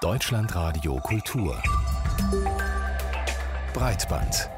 Deutschlandradio Kultur Breitband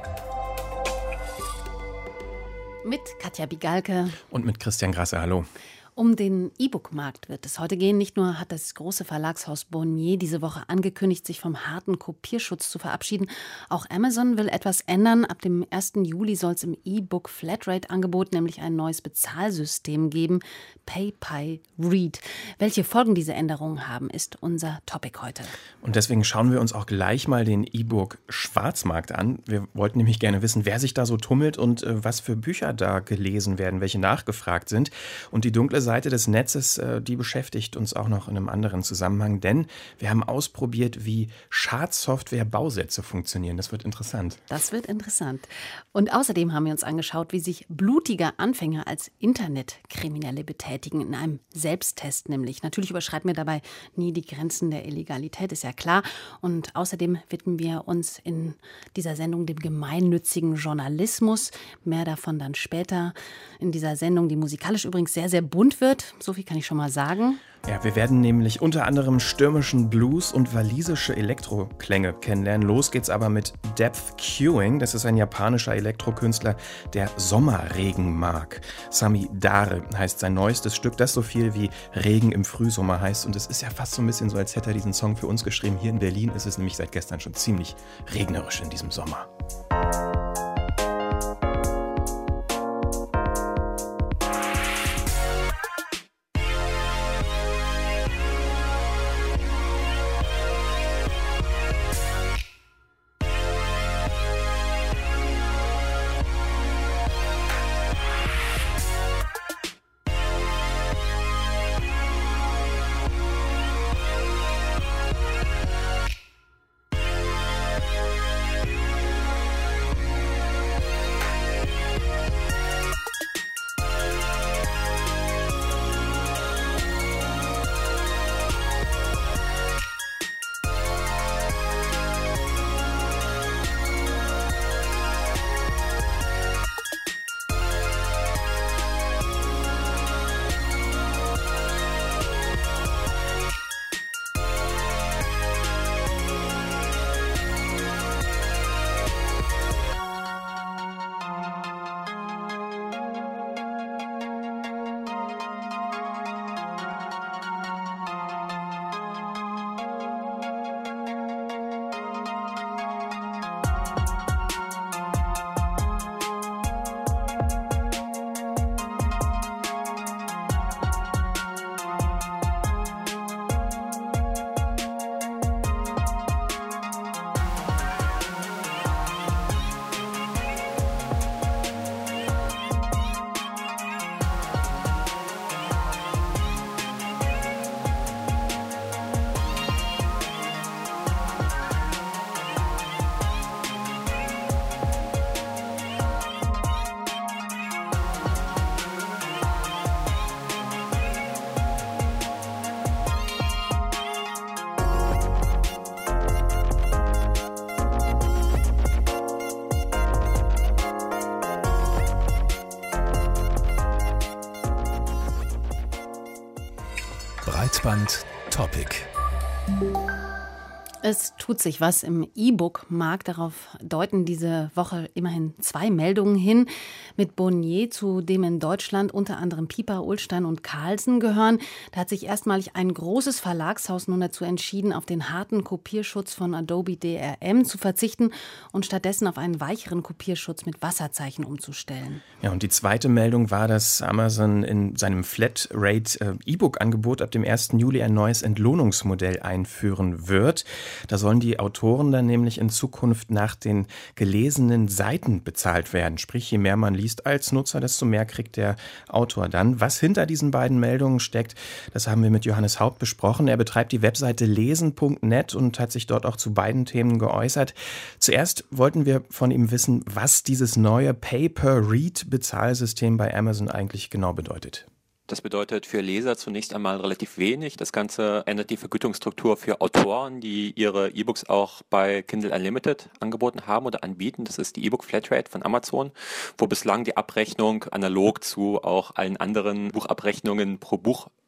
mit Katja Bigalke und mit Christian Grasse. Hallo. Um den E-Book-Markt wird es heute gehen. Nicht nur hat das große Verlagshaus Bonnier diese Woche angekündigt, sich vom harten Kopierschutz zu verabschieden. Auch Amazon will etwas ändern. Ab dem 1. Juli soll es im E-Book-Flatrate-Angebot nämlich ein neues Bezahlsystem geben. Pay-Read. Welche Folgen diese Änderungen haben, ist unser Topic heute. Und deswegen schauen wir uns auch gleich mal den E-Book-Schwarzmarkt an. Wir wollten nämlich gerne wissen, wer sich da so tummelt und was für Bücher da gelesen werden, welche nachgefragt sind. Und die dunkle Seite des Netzes, die beschäftigt uns auch noch in einem anderen Zusammenhang, denn wir haben ausprobiert, wie Schadsoftware-Bausätze funktionieren. Das wird interessant. Das wird interessant. Und außerdem haben wir uns angeschaut, wie sich blutige Anfänger als Internetkriminelle betätigen, in einem Selbsttest nämlich. Natürlich überschreiten wir dabei nie die Grenzen der Illegalität, ist ja klar. Und außerdem widmen wir uns in dieser Sendung dem gemeinnützigen Journalismus. Mehr davon dann später in dieser Sendung, die musikalisch übrigens sehr, sehr bunt wird. So viel kann ich schon mal sagen. Ja, wir werden nämlich unter anderem stürmischen Blues und walisische Elektroklänge kennenlernen. Los geht's aber mit Depth Queuing. Das ist ein japanischer Elektrokünstler, der Sommerregen mag. Sami Dare heißt sein neuestes Stück, das so viel wie Regen im Frühsommer heißt. Und es ist ja fast so ein bisschen so, als hätte er diesen Song für uns geschrieben. Hier in Berlin ist es nämlich seit gestern schon ziemlich regnerisch in diesem Sommer. Breitband Topic. Es tut sich was im E-Book-Markt. Darauf deuten diese Woche immerhin 2 Meldungen hin. Mit Bonnier, zu dem in Deutschland unter anderem Piper, Ullstein und Carlsen gehören. Da hat sich erstmalig ein großes Verlagshaus nun dazu entschieden, auf den harten Kopierschutz von Adobe DRM zu verzichten und stattdessen auf einen weicheren Kopierschutz mit Wasserzeichen umzustellen. Ja, und die zweite Meldung war, dass Amazon in seinem Flatrate E-Book-Angebot ab dem 1. Juli ein neues Entlohnungsmodell einführen wird. Da sollen die Autoren dann nämlich in Zukunft nach den gelesenen Seiten bezahlt werden. Sprich, je mehr man liest als Nutzer, desto mehr kriegt der Autor dann. Was hinter diesen beiden Meldungen steckt, das haben wir mit Johannes Haupt besprochen. Er betreibt die Webseite lesen.net und hat sich dort auch zu beiden Themen geäußert. Zuerst wollten wir von ihm wissen, was dieses neue Pay-per-Read-Bezahlsystem bei Amazon eigentlich genau bedeutet. Das bedeutet für Leser zunächst einmal relativ wenig. Das Ganze ändert die Vergütungsstruktur für Autoren, die ihre E-Books auch bei Kindle Unlimited angeboten haben oder anbieten. Das ist die E-Book Flatrate von Amazon, wo bislang die Abrechnung analog zu auch allen anderen Buchabrechnungen pro Buch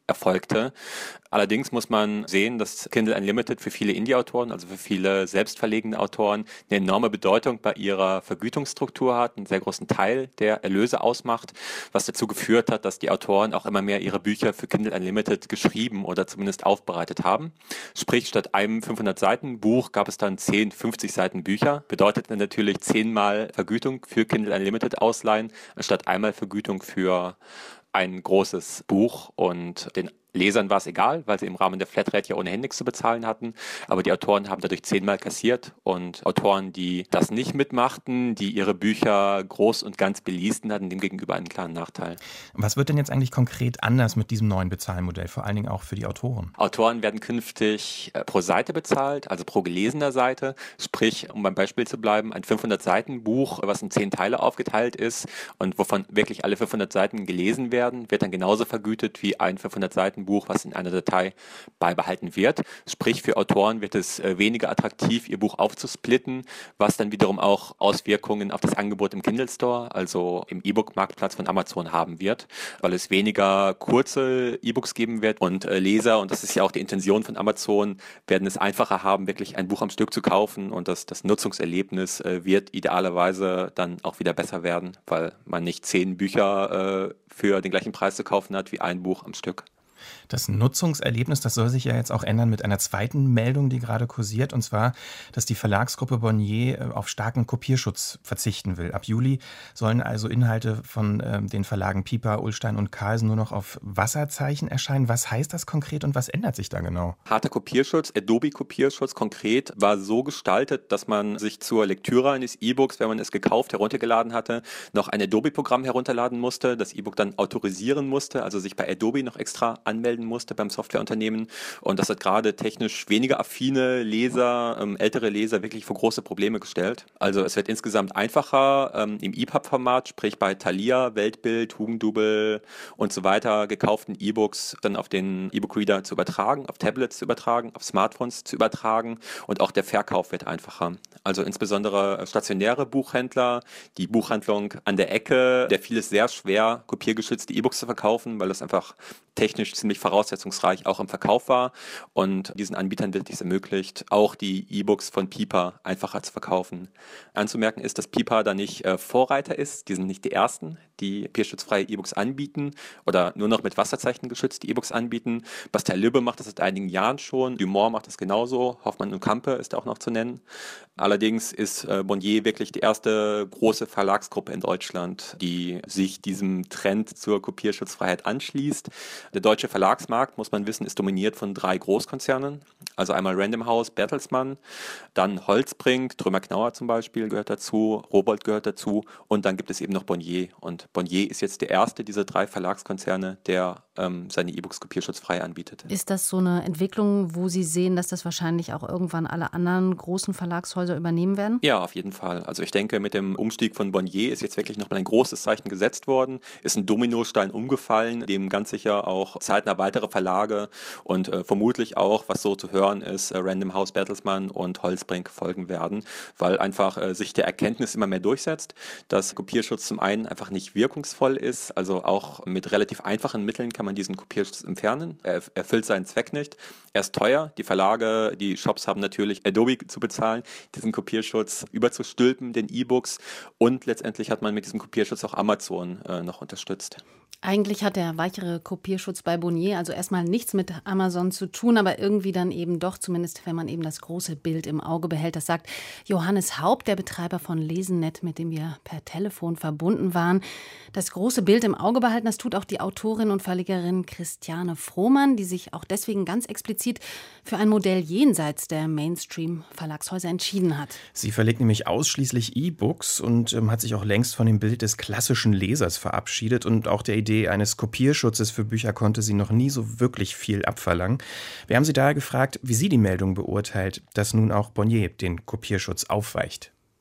erfolgte. Allerdings muss man sehen, dass Kindle Unlimited für viele Indie-Autoren, also für viele selbstverlegene Autoren, eine enorme Bedeutung bei ihrer Vergütungsstruktur hat, einen sehr großen Teil der Erlöse ausmacht, was dazu geführt hat, dass die Autoren auch immer mehr ihre Bücher für Kindle Unlimited geschrieben oder zumindest aufbereitet haben. Sprich, statt einem 500-Seiten-Buch gab es dann 10, 50 Seiten Bücher. Bedeutet dann natürlich 10-mal Vergütung für Kindle Unlimited ausleihen, anstatt einmal Vergütung für ein großes Buch, und den Lesern war es egal, weil sie im Rahmen der Flatrate ja ohnehin nichts zu bezahlen hatten. Aber die Autoren haben dadurch 10-mal kassiert, und Autoren, die das nicht mitmachten, die ihre Bücher groß und ganz beließen, hatten demgegenüber einen klaren Nachteil. Was wird denn jetzt eigentlich konkret anders mit diesem neuen Bezahlmodell, vor allen Dingen auch für die Autoren? Autoren werden künftig pro Seite bezahlt, also pro gelesener Seite. Sprich, um beim Beispiel zu bleiben, ein 500-Seiten-Buch, was in 10 Teile aufgeteilt ist und wovon wirklich alle 500 Seiten gelesen werden, wird dann genauso vergütet wie ein 500-Seiten-Buch, was in einer Datei beibehalten wird. Sprich, für Autoren wird es weniger attraktiv, ihr Buch aufzusplitten, was dann wiederum auch Auswirkungen auf das Angebot im Kindle Store, also im E-Book-Marktplatz von Amazon haben wird, weil es weniger kurze E-Books geben wird, und Leser, und das ist ja auch die Intention von Amazon, werden es einfacher haben, wirklich ein Buch am Stück zu kaufen, und das Nutzungserlebnis wird idealerweise dann auch wieder besser werden, weil man nicht 10 Bücher für den gleichen Preis zu kaufen hat wie ein Buch am Stück. Das Nutzungserlebnis, das soll sich ja jetzt auch ändern mit einer zweiten Meldung, die gerade kursiert, und zwar, dass die Verlagsgruppe Bonnier auf starken Kopierschutz verzichten will. Ab Juli sollen also Inhalte von den Verlagen Piper, Ullstein und Carlsen nur noch auf Wasserzeichen erscheinen. Was heißt das konkret und was ändert sich da genau? Harter Kopierschutz, Adobe-Kopierschutz konkret, war so gestaltet, dass man sich zur Lektüre eines E-Books, wenn man es gekauft, heruntergeladen hatte, noch ein Adobe-Programm herunterladen musste, das E-Book dann autorisieren musste, also sich bei Adobe noch extra anmelden musste beim Softwareunternehmen, und das hat gerade technisch weniger affine Leser, ältere Leser wirklich vor große Probleme gestellt. Also es wird insgesamt einfacher, im EPUB-Format, sprich bei Thalia, Weltbild, Hugendubel und so weiter gekauften E-Books dann auf den E-Book-Reader zu übertragen, auf Tablets zu übertragen, auf Smartphones zu übertragen, und auch der Verkauf wird einfacher. Also insbesondere stationäre Buchhändler, die Buchhandlung an der Ecke, der fiel es sehr schwer, kopiergeschützte E-Books zu verkaufen, weil das einfach technisch ziemlich voraussetzungsreich auch im Verkauf war, und diesen Anbietern wird dies ermöglicht, auch die E-Books von Piper einfacher zu verkaufen. Anzumerken ist, dass Piper da nicht Vorreiter ist, die sind nicht die ersten, die kopierschutzfreie E-Books anbieten oder nur noch mit Wasserzeichen geschützte E-Books anbieten. Bastel-Lübbe macht das seit einigen Jahren schon, Dumont macht das genauso, Hoffmann und Campe ist auch noch zu nennen. Allerdings ist Bonnier wirklich die erste große Verlagsgruppe in Deutschland, die sich diesem Trend zur Kopierschutzfreiheit anschließt. Der deutsche Verlagsmarkt, muss man wissen, ist dominiert von 3 Großkonzernen. Also einmal Random House, Bertelsmann, dann Holzbrink, Trümmer-Knauer zum Beispiel gehört dazu, Rowohlt gehört dazu, und dann gibt es eben noch Bonnier. Und Bonnier ist jetzt der erste dieser 3 Verlagskonzerne, der seine E-Books kopierschutzfrei anbietet. Ist das so eine Entwicklung, wo Sie sehen, dass das wahrscheinlich auch irgendwann alle anderen großen Verlagshäuser übernehmen werden? Ja, auf jeden Fall. Also ich denke, mit dem Umstieg von Bonnier ist jetzt wirklich nochmal ein großes Zeichen gesetzt worden, ist ein Dominostein umgefallen, dem ganz sicher auch zeitnah weitere Verlage und vermutlich auch, was so zu hören ist, Random House, Bertelsmann und Holzbrink folgen werden, weil einfach sich der Erkenntnis immer mehr durchsetzt, dass Kopierschutz zum einen einfach nicht wirkungsvoll ist, also auch mit relativ einfachen Mitteln kann man diesen Kopierschutz entfernen. Er erfüllt seinen Zweck nicht. Er ist teuer. Die Verlage, die Shops haben natürlich Adobe zu bezahlen, diesen Kopierschutz überzustülpen, den E-Books, und letztendlich hat man mit diesem Kopierschutz auch Amazon noch unterstützt. Eigentlich hat der weichere Kopierschutz bei Bonnier also erstmal nichts mit Amazon zu tun, aber irgendwie dann eben doch, zumindest wenn man eben das große Bild im Auge behält. Das sagt Johannes Haupt, der Betreiber von Lesennet, mit dem wir per Telefon verbunden waren. Das große Bild im Auge behalten, das tut auch die Autorin und Verlegerin Christiane Frohmann, die sich auch deswegen ganz explizit für ein Modell jenseits der Mainstream-Verlagshäuser entschieden hat. Sie verlegt nämlich ausschließlich E-Books und hat sich auch längst von dem Bild des klassischen Lesers verabschiedet, und auch der Idee eines Kopierschutzes für Bücher konnte sie noch nie so wirklich viel abverlangen. Wir haben sie daher gefragt, wie sie die Meldung beurteilt, dass nun auch Bonnier den Kopierschutz aufweicht.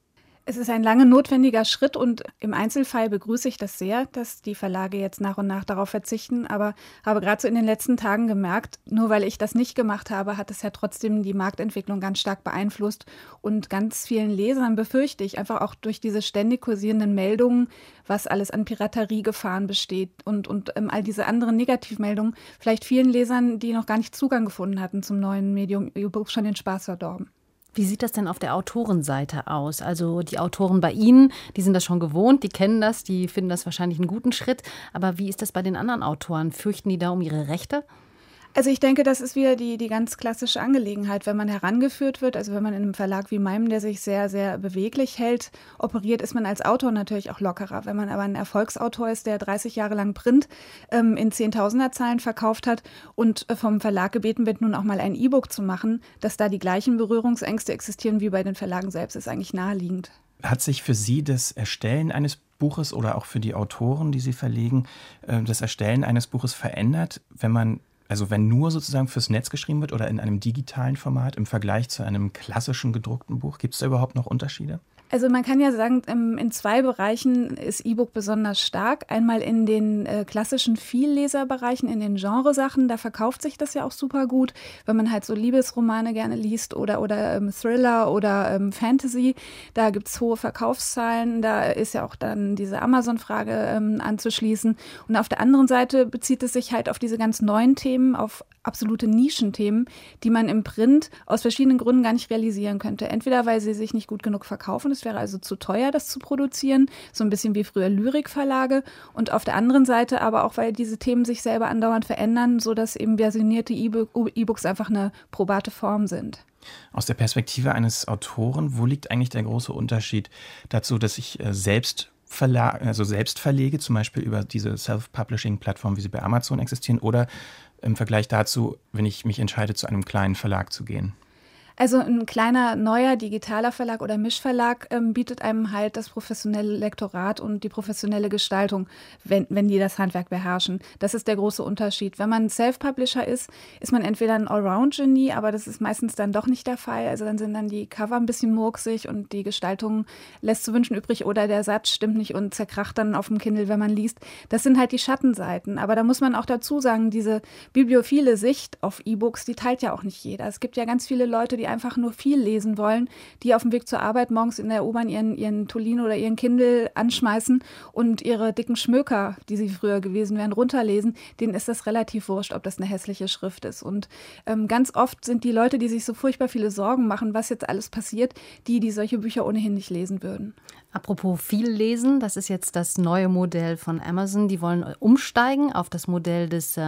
Es ist ein lange notwendiger Schritt und im Einzelfall begrüße ich das sehr, dass die Verlage jetzt nach und nach darauf verzichten. Aber habe gerade so in den letzten Tagen gemerkt, nur weil ich das nicht gemacht habe, hat es ja trotzdem die Marktentwicklung ganz stark beeinflusst. Und ganz vielen Lesern befürchte ich, einfach auch durch diese ständig kursierenden Meldungen, was alles an Pirateriegefahren besteht und all diese anderen Negativmeldungen, vielleicht vielen Lesern, die noch gar nicht Zugang gefunden hatten zum neuen Medium E-Book, schon den Spaß verdorben. Wie sieht das denn auf der Autorenseite aus? Also die Autoren bei Ihnen, die sind das schon gewohnt, die kennen das, die finden das wahrscheinlich einen guten Schritt. Aber wie ist das bei den anderen Autoren? Fürchten die da um ihre Rechte? Also ich denke, das ist wieder die ganz klassische Angelegenheit, wenn man herangeführt wird, also wenn man in einem Verlag wie meinem, der sich sehr, sehr beweglich hält, operiert, ist man als Autor natürlich auch lockerer. Wenn man aber ein Erfolgsautor ist, der 30 Jahre lang Print in Zehntausender-Zahlen verkauft hat und vom Verlag gebeten wird, nun auch mal ein E-Book zu machen, dass da die gleichen Berührungsängste existieren wie bei den Verlagen selbst, ist eigentlich naheliegend. Hat sich für Sie das Erstellen eines Buches oder auch für die Autoren, die Sie verlegen, das Erstellen eines Buches verändert, wenn nur sozusagen fürs Netz geschrieben wird oder in einem digitalen Format im Vergleich zu einem klassischen gedruckten Buch? Gibt es da überhaupt noch Unterschiede? Also man kann ja sagen, in zwei Bereichen ist E-Book besonders stark. Einmal in den klassischen Vielleserbereichen, in den Genresachen, da verkauft sich das ja auch super gut, wenn man halt so Liebesromane gerne liest oder Thriller oder Fantasy. Da gibt es hohe Verkaufszahlen, da ist ja auch dann diese Amazon-Frage anzuschließen. Und auf der anderen Seite bezieht es sich halt auf diese ganz neuen Themen, auf absolute Nischenthemen, die man im Print aus verschiedenen Gründen gar nicht realisieren könnte. Entweder, weil sie sich nicht gut genug verkaufen, es wäre also zu teuer, das zu produzieren, so ein bisschen wie früher Lyrikverlage. Und auf der anderen Seite aber auch, weil diese Themen sich selber andauernd verändern, sodass eben versionierte E-Books einfach eine probate Form sind. Aus der Perspektive eines Autoren, wo liegt eigentlich der große Unterschied dazu, dass ich selbst verlege, zum Beispiel über diese Self-Publishing-Plattform, wie sie bei Amazon existieren, oder im Vergleich dazu, wenn ich mich entscheide, zu einem kleinen Verlag zu gehen? Also ein kleiner, neuer digitaler Verlag oder Mischverlag bietet einem halt das professionelle Lektorat und die professionelle Gestaltung, wenn die das Handwerk beherrschen. Das ist der große Unterschied. Wenn man Self-Publisher ist man entweder ein Allround-Genie, aber das ist meistens dann doch nicht der Fall. Also dann sind dann die Cover ein bisschen murksig und die Gestaltung lässt zu wünschen übrig oder der Satz stimmt nicht und zerkracht dann auf dem Kindle, wenn man liest. Das sind halt die Schattenseiten. Aber da muss man auch dazu sagen, diese bibliophile Sicht auf E-Books, die teilt ja auch nicht jeder. Es gibt ja ganz viele Leute, die einfach nur viel lesen wollen, die auf dem Weg zur Arbeit morgens in der U-Bahn ihren Tolino oder ihren Kindle anschmeißen und ihre dicken Schmöker, die sie früher gewesen wären, runterlesen. Denen ist das relativ wurscht, ob das eine hässliche Schrift ist. Und ganz oft sind die Leute, die sich so furchtbar viele Sorgen machen, was jetzt alles passiert, die solche Bücher ohnehin nicht lesen würden. Apropos viel lesen, das ist jetzt das neue Modell von Amazon. Die wollen umsteigen auf das Modell des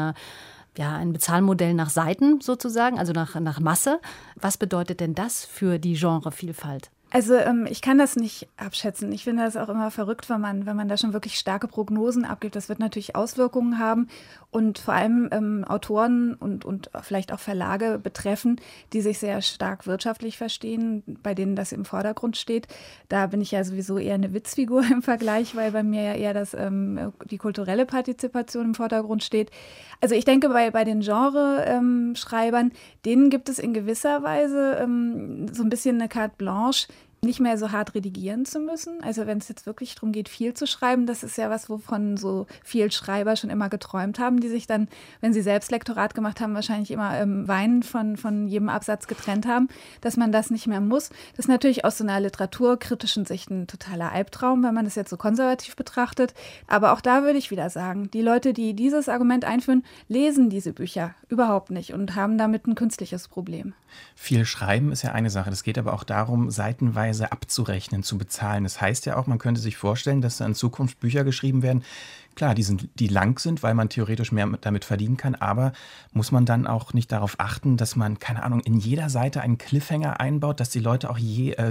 ein Bezahlmodell nach Seiten sozusagen, also nach Masse. Was bedeutet denn das für die Genrevielfalt? Also ich kann das nicht abschätzen. Ich finde das auch immer verrückt, wenn man da schon wirklich starke Prognosen abgibt. Das wird natürlich Auswirkungen haben und vor allem Autoren und vielleicht auch Verlage betreffen, die sich sehr stark wirtschaftlich verstehen, bei denen das im Vordergrund steht. Da bin ich ja sowieso eher eine Witzfigur im Vergleich, weil bei mir ja eher die kulturelle Partizipation im Vordergrund steht. Also ich denke, bei den Genreschreibern, denen gibt es in gewisser Weise so ein bisschen eine Carte Blanche, nicht mehr so hart redigieren zu müssen. Also wenn es jetzt wirklich darum geht, viel zu schreiben, das ist ja was, wovon so viele Schreiber schon immer geträumt haben, die sich dann, wenn sie selbst Lektorat gemacht haben, wahrscheinlich immer weinend von jedem Absatz getrennt haben, dass man das nicht mehr muss. Das ist natürlich aus so einer literaturkritischen Sicht ein totaler Albtraum, wenn man das jetzt so konservativ betrachtet. Aber auch da würde ich wieder sagen, die Leute, die dieses Argument einführen, lesen diese Bücher überhaupt nicht und haben damit ein künstliches Problem. Viel schreiben ist ja eine Sache. Es geht aber auch darum, seitenweise abzurechnen, zu bezahlen. Das heißt ja auch, man könnte sich vorstellen, dass da in Zukunft Bücher geschrieben werden, klar, die lang sind, weil man theoretisch mehr damit verdienen kann, aber muss man dann auch nicht darauf achten, dass man, keine Ahnung, in jeder Seite einen Cliffhanger einbaut, dass die Leute auch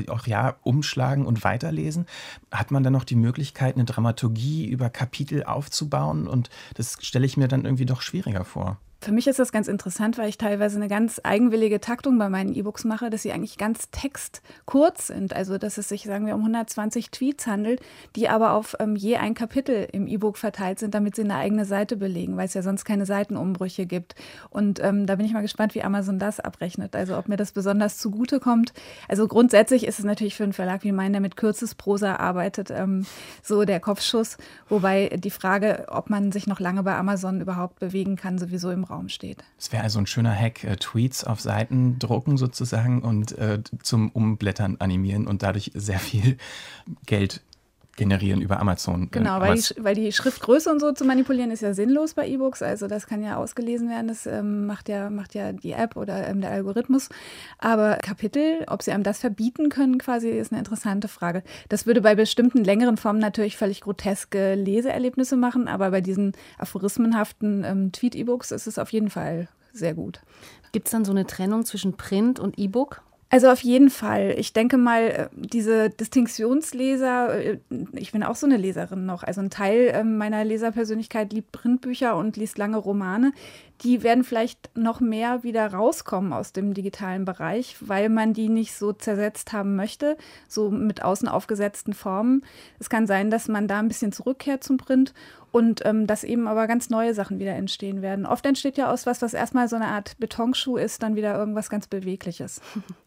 umschlagen und weiterlesen? Hat man dann noch die Möglichkeit, eine Dramaturgie über Kapitel aufzubauen? Und das stelle ich mir dann irgendwie doch schwieriger vor. Für mich ist das ganz interessant, weil ich teilweise eine ganz eigenwillige Taktung bei meinen E-Books mache, dass sie eigentlich ganz textkurz sind. Also dass es sich, sagen wir, um 120 Tweets handelt, die aber auf je ein Kapitel im E-Book verteilt sind, damit sie eine eigene Seite belegen, weil es ja sonst keine Seitenumbrüche gibt. Und da bin ich mal gespannt, wie Amazon das abrechnet. Also ob mir das besonders zugutekommt. Also grundsätzlich ist es natürlich für einen Verlag wie meinen, der mit Kürzesprosa arbeitet, so der Kopfschuss. Wobei die Frage, ob man sich noch lange bei Amazon überhaupt bewegen kann, sowieso im Raum steht. Es wäre also ein schöner Hack, Tweets auf Seiten drucken sozusagen und zum Umblättern animieren und dadurch sehr viel Geld generieren über Amazon. Genau, weil die Schriftgröße und so zu manipulieren ist ja sinnlos bei E-Books. Also das kann ja ausgelesen werden, das macht ja die App oder der Algorithmus. Aber Kapitel, ob sie einem das verbieten können quasi, ist eine interessante Frage. Das würde bei bestimmten längeren Formen natürlich völlig groteske Leseerlebnisse machen, aber bei diesen aphorismenhaften Tweet-E-Books ist es auf jeden Fall sehr gut. Gibt es dann so eine Trennung zwischen Print und E-Book? Also auf jeden Fall. Ich denke mal, diese Distinktionsleser, ich bin auch so eine Leserin noch, also ein Teil meiner Leserpersönlichkeit liebt Printbücher und liest lange Romane. Die werden vielleicht noch mehr wieder rauskommen aus dem digitalen Bereich, weil man die nicht so zersetzt haben möchte, so mit außen aufgesetzten Formen. Es kann sein, dass man da ein bisschen zurückkehrt zum Print und dass eben aber ganz neue Sachen wieder entstehen werden. Oft entsteht ja aus was erstmal so eine Art Betonschuh ist, dann wieder irgendwas ganz Bewegliches.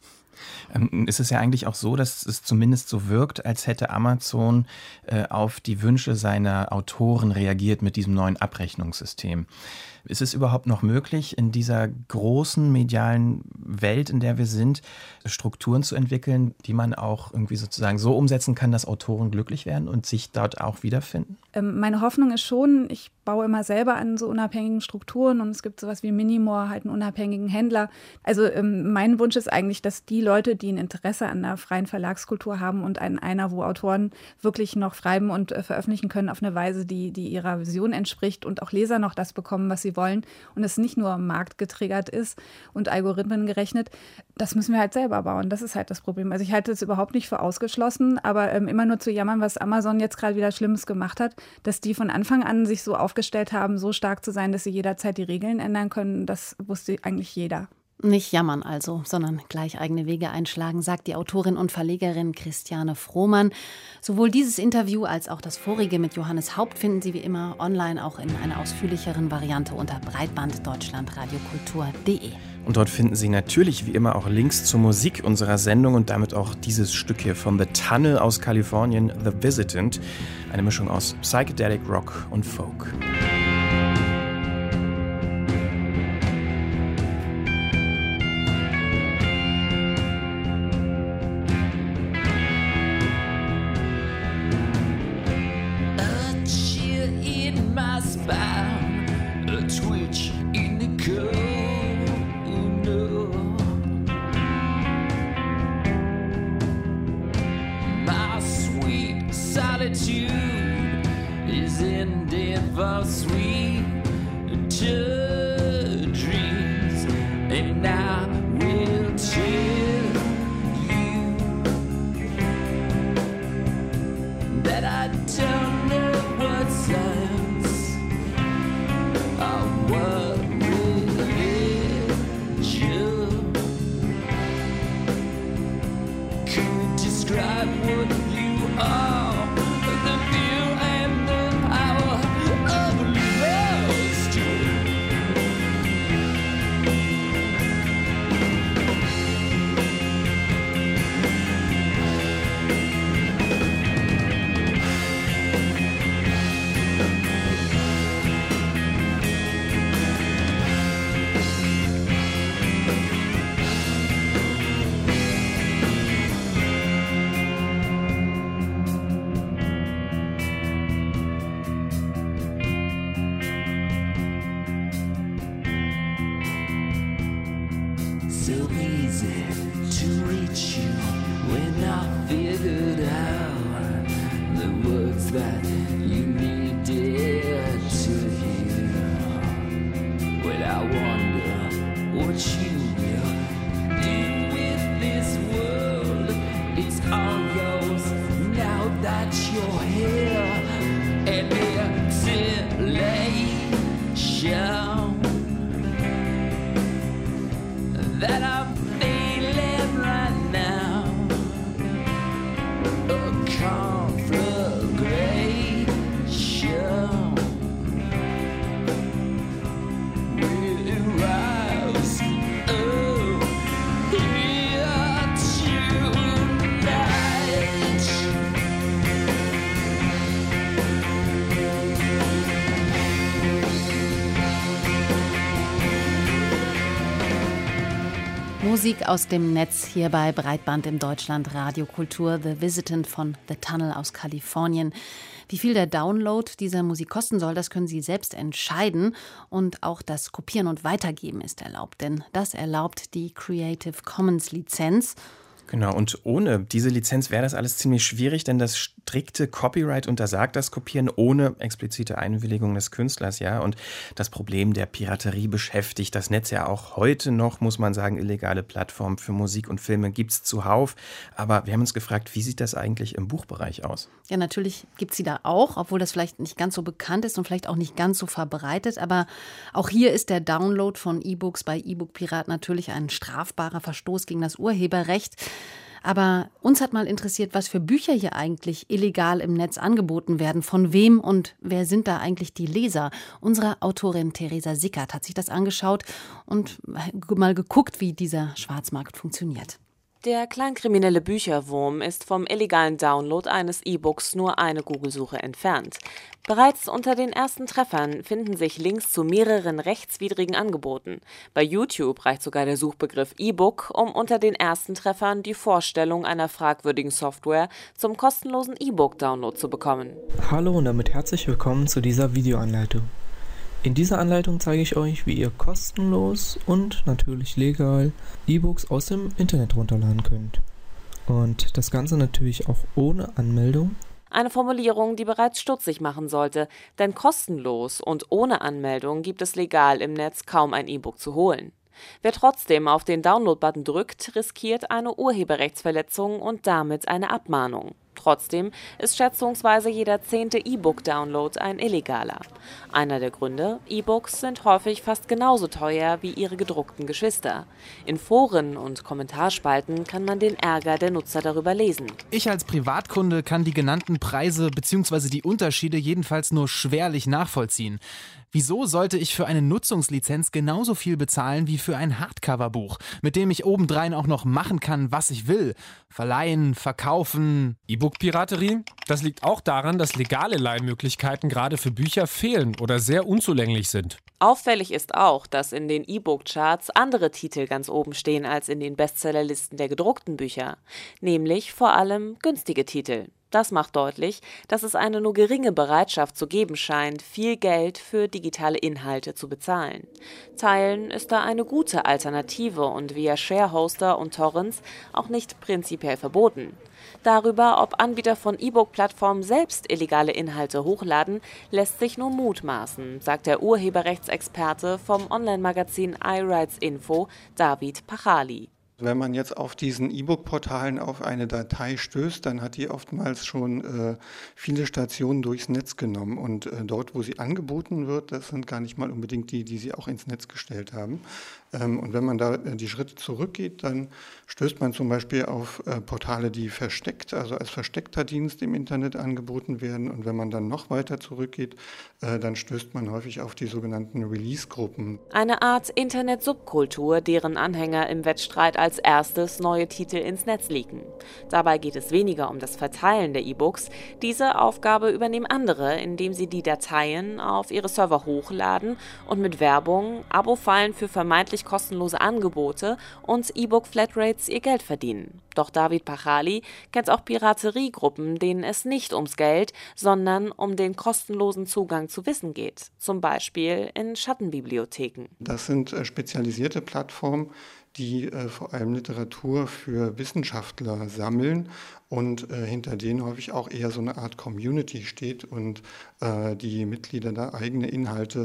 Ist es ja eigentlich auch so, dass es zumindest so wirkt, als hätte Amazon auf die Wünsche seiner Autoren reagiert mit diesem neuen Abrechnungssystem. Ist es überhaupt noch möglich, in dieser großen medialen Welt, in der wir sind, Strukturen zu entwickeln, die man auch irgendwie sozusagen so umsetzen kann, dass Autoren glücklich werden und sich dort auch wiederfinden? Meine Hoffnung ist schon, ich baue immer selber an so unabhängigen Strukturen und es gibt sowas wie Minimore, halt einen unabhängigen Händler. Also mein Wunsch ist eigentlich, dass die Leute, die ein Interesse an einer freien Verlagskultur haben und an einer, wo Autoren wirklich noch schreiben und veröffentlichen können auf eine Weise, die ihrer Vision entspricht und auch Leser noch das bekommen, was sie wollen und es nicht nur marktgetriggert ist und Algorithmen gerechnet, das müssen wir halt selber bauen. Das ist halt das Problem. Also ich halte es überhaupt nicht für ausgeschlossen, aber immer nur zu jammern, was Amazon jetzt gerade wieder Schlimmes gemacht hat, dass die von Anfang an sich so aufgestellt haben, so stark zu sein, dass sie jederzeit die Regeln ändern können, das wusste eigentlich jeder. Nicht jammern also, sondern gleich eigene Wege einschlagen, sagt die Autorin und Verlegerin Christiane Frohmann. Sowohl dieses Interview als auch das vorige mit Johannes Haupt finden Sie wie immer online, auch in einer ausführlicheren Variante unter breitbanddeutschlandradiokultur.de. Und dort finden Sie natürlich wie immer auch Links zur Musik unserer Sendung und damit auch dieses Stück hier von The Tunnel aus Kalifornien, The Visitant. Eine Mischung aus Psychedelic Rock und Folk. that I'm feeling right now. A conflagration will rise up here tonight. Musik aus dem Netz hier bei Breitband im Deutschlandradio Kultur, The Visitant von The Tunnel aus Kalifornien. Wie viel der Download dieser Musik kosten soll, das können Sie selbst entscheiden. Und auch das Kopieren und Weitergeben ist erlaubt, denn das erlaubt die Creative Commons Lizenz. Genau, und ohne diese Lizenz wäre das alles ziemlich schwierig, denn das strikte Copyright untersagt das Kopieren ohne explizite Einwilligung des Künstlers, ja. Und das Problem der Piraterie beschäftigt das Netz ja auch heute noch, muss man sagen. Illegale Plattformen für Musik und Filme gibt's zuhauf. Aber wir haben uns gefragt, wie sieht das eigentlich im Buchbereich aus? Ja, natürlich gibt es sie da auch, obwohl das vielleicht nicht ganz so bekannt ist und vielleicht auch nicht ganz so verbreitet. Aber auch hier ist der Download von E-Books bei E-Book-Pirat natürlich ein strafbarer Verstoß gegen das Urheberrecht. Aber uns hat mal interessiert, was für Bücher hier eigentlich illegal im Netz angeboten werden. Von wem und wer sind da eigentlich die Leser? Unsere Autorin Theresa Sickert hat sich das angeschaut und mal geguckt, wie dieser Schwarzmarkt funktioniert. Der kleinkriminelle Bücherwurm ist vom illegalen Download eines E-Books nur eine Google-Suche entfernt. Bereits unter den ersten Treffern finden sich Links zu mehreren rechtswidrigen Angeboten. Bei YouTube reicht sogar der Suchbegriff E-Book, um unter den ersten Treffern die Vorstellung einer fragwürdigen Software zum kostenlosen E-Book-Download zu bekommen. Hallo und damit herzlich willkommen zu dieser Videoanleitung. In dieser Anleitung zeige ich euch, wie ihr kostenlos und natürlich legal E-Books aus dem Internet runterladen könnt. Und das Ganze natürlich auch ohne Anmeldung. Eine Formulierung, die bereits stutzig machen sollte, denn kostenlos und ohne Anmeldung gibt es legal im Netz kaum ein E-Book zu holen. Wer trotzdem auf den Download-Button drückt, riskiert eine Urheberrechtsverletzung und damit eine Abmahnung. Trotzdem ist schätzungsweise jeder 10. E-Book-Download ein illegaler. Einer der Gründe: E-Books sind häufig fast genauso teuer wie ihre gedruckten Geschwister. In Foren und Kommentarspalten kann man den Ärger der Nutzer darüber lesen. Ich als Privatkunde kann die genannten Preise bzw. die Unterschiede jedenfalls nur schwerlich nachvollziehen. Wieso sollte ich für eine Nutzungslizenz genauso viel bezahlen wie für ein Hardcover-Buch, mit dem ich obendrein auch noch machen kann, was ich will? Verleihen, verkaufen. E-Book-Piraterie? Das liegt auch daran, dass legale Leihmöglichkeiten gerade für Bücher fehlen oder sehr unzulänglich sind. Auffällig ist auch, dass in den E-Book-Charts andere Titel ganz oben stehen als in den Bestsellerlisten der gedruckten Bücher, nämlich vor allem günstige Titel. Das macht deutlich, dass es eine nur geringe Bereitschaft zu geben scheint, viel Geld für digitale Inhalte zu bezahlen. Teilen ist da eine gute Alternative und via Sharehoster und Torrents auch nicht prinzipiell verboten. Darüber, ob Anbieter von E-Book-Plattformen selbst illegale Inhalte hochladen, lässt sich nur mutmaßen, sagt der Urheberrechtsexperte vom Online-Magazin iRights Info, David Pachali. Wenn man jetzt auf diesen E-Book-Portalen auf eine Datei stößt, dann hat die oftmals schon viele Stationen durchs Netz genommen. Und dort, wo sie angeboten wird, das sind gar nicht mal unbedingt die, die sie auch ins Netz gestellt haben. Und wenn man da die Schritte zurückgeht, dann stößt man zum Beispiel auf Portale, die versteckt, also als versteckter Dienst im Internet angeboten werden. Und wenn man dann noch weiter zurückgeht, dann stößt man häufig auf die sogenannten Release-Gruppen. Eine Art Internet-Subkultur, deren Anhänger im Wettstreit als erstes neue Titel ins Netz leaken. Dabei geht es weniger um das Verteilen der E-Books. Diese Aufgabe übernehmen andere, indem sie die Dateien auf ihre Server hochladen und mit Werbung, Abo-Fallen für vermeintlich kostenlose Angebote und E-Book-Flatrates ihr Geld verdienen. Doch David Pachali kennt auch Pirateriegruppen, denen es nicht ums Geld, sondern um den kostenlosen Zugang zu Wissen geht. Zum Beispiel in Schattenbibliotheken. Das sind spezialisierte Plattformen, die vor allem Literatur für Wissenschaftler sammeln und hinter denen häufig auch eher so eine Art Community steht und die Mitglieder da eigene Inhalte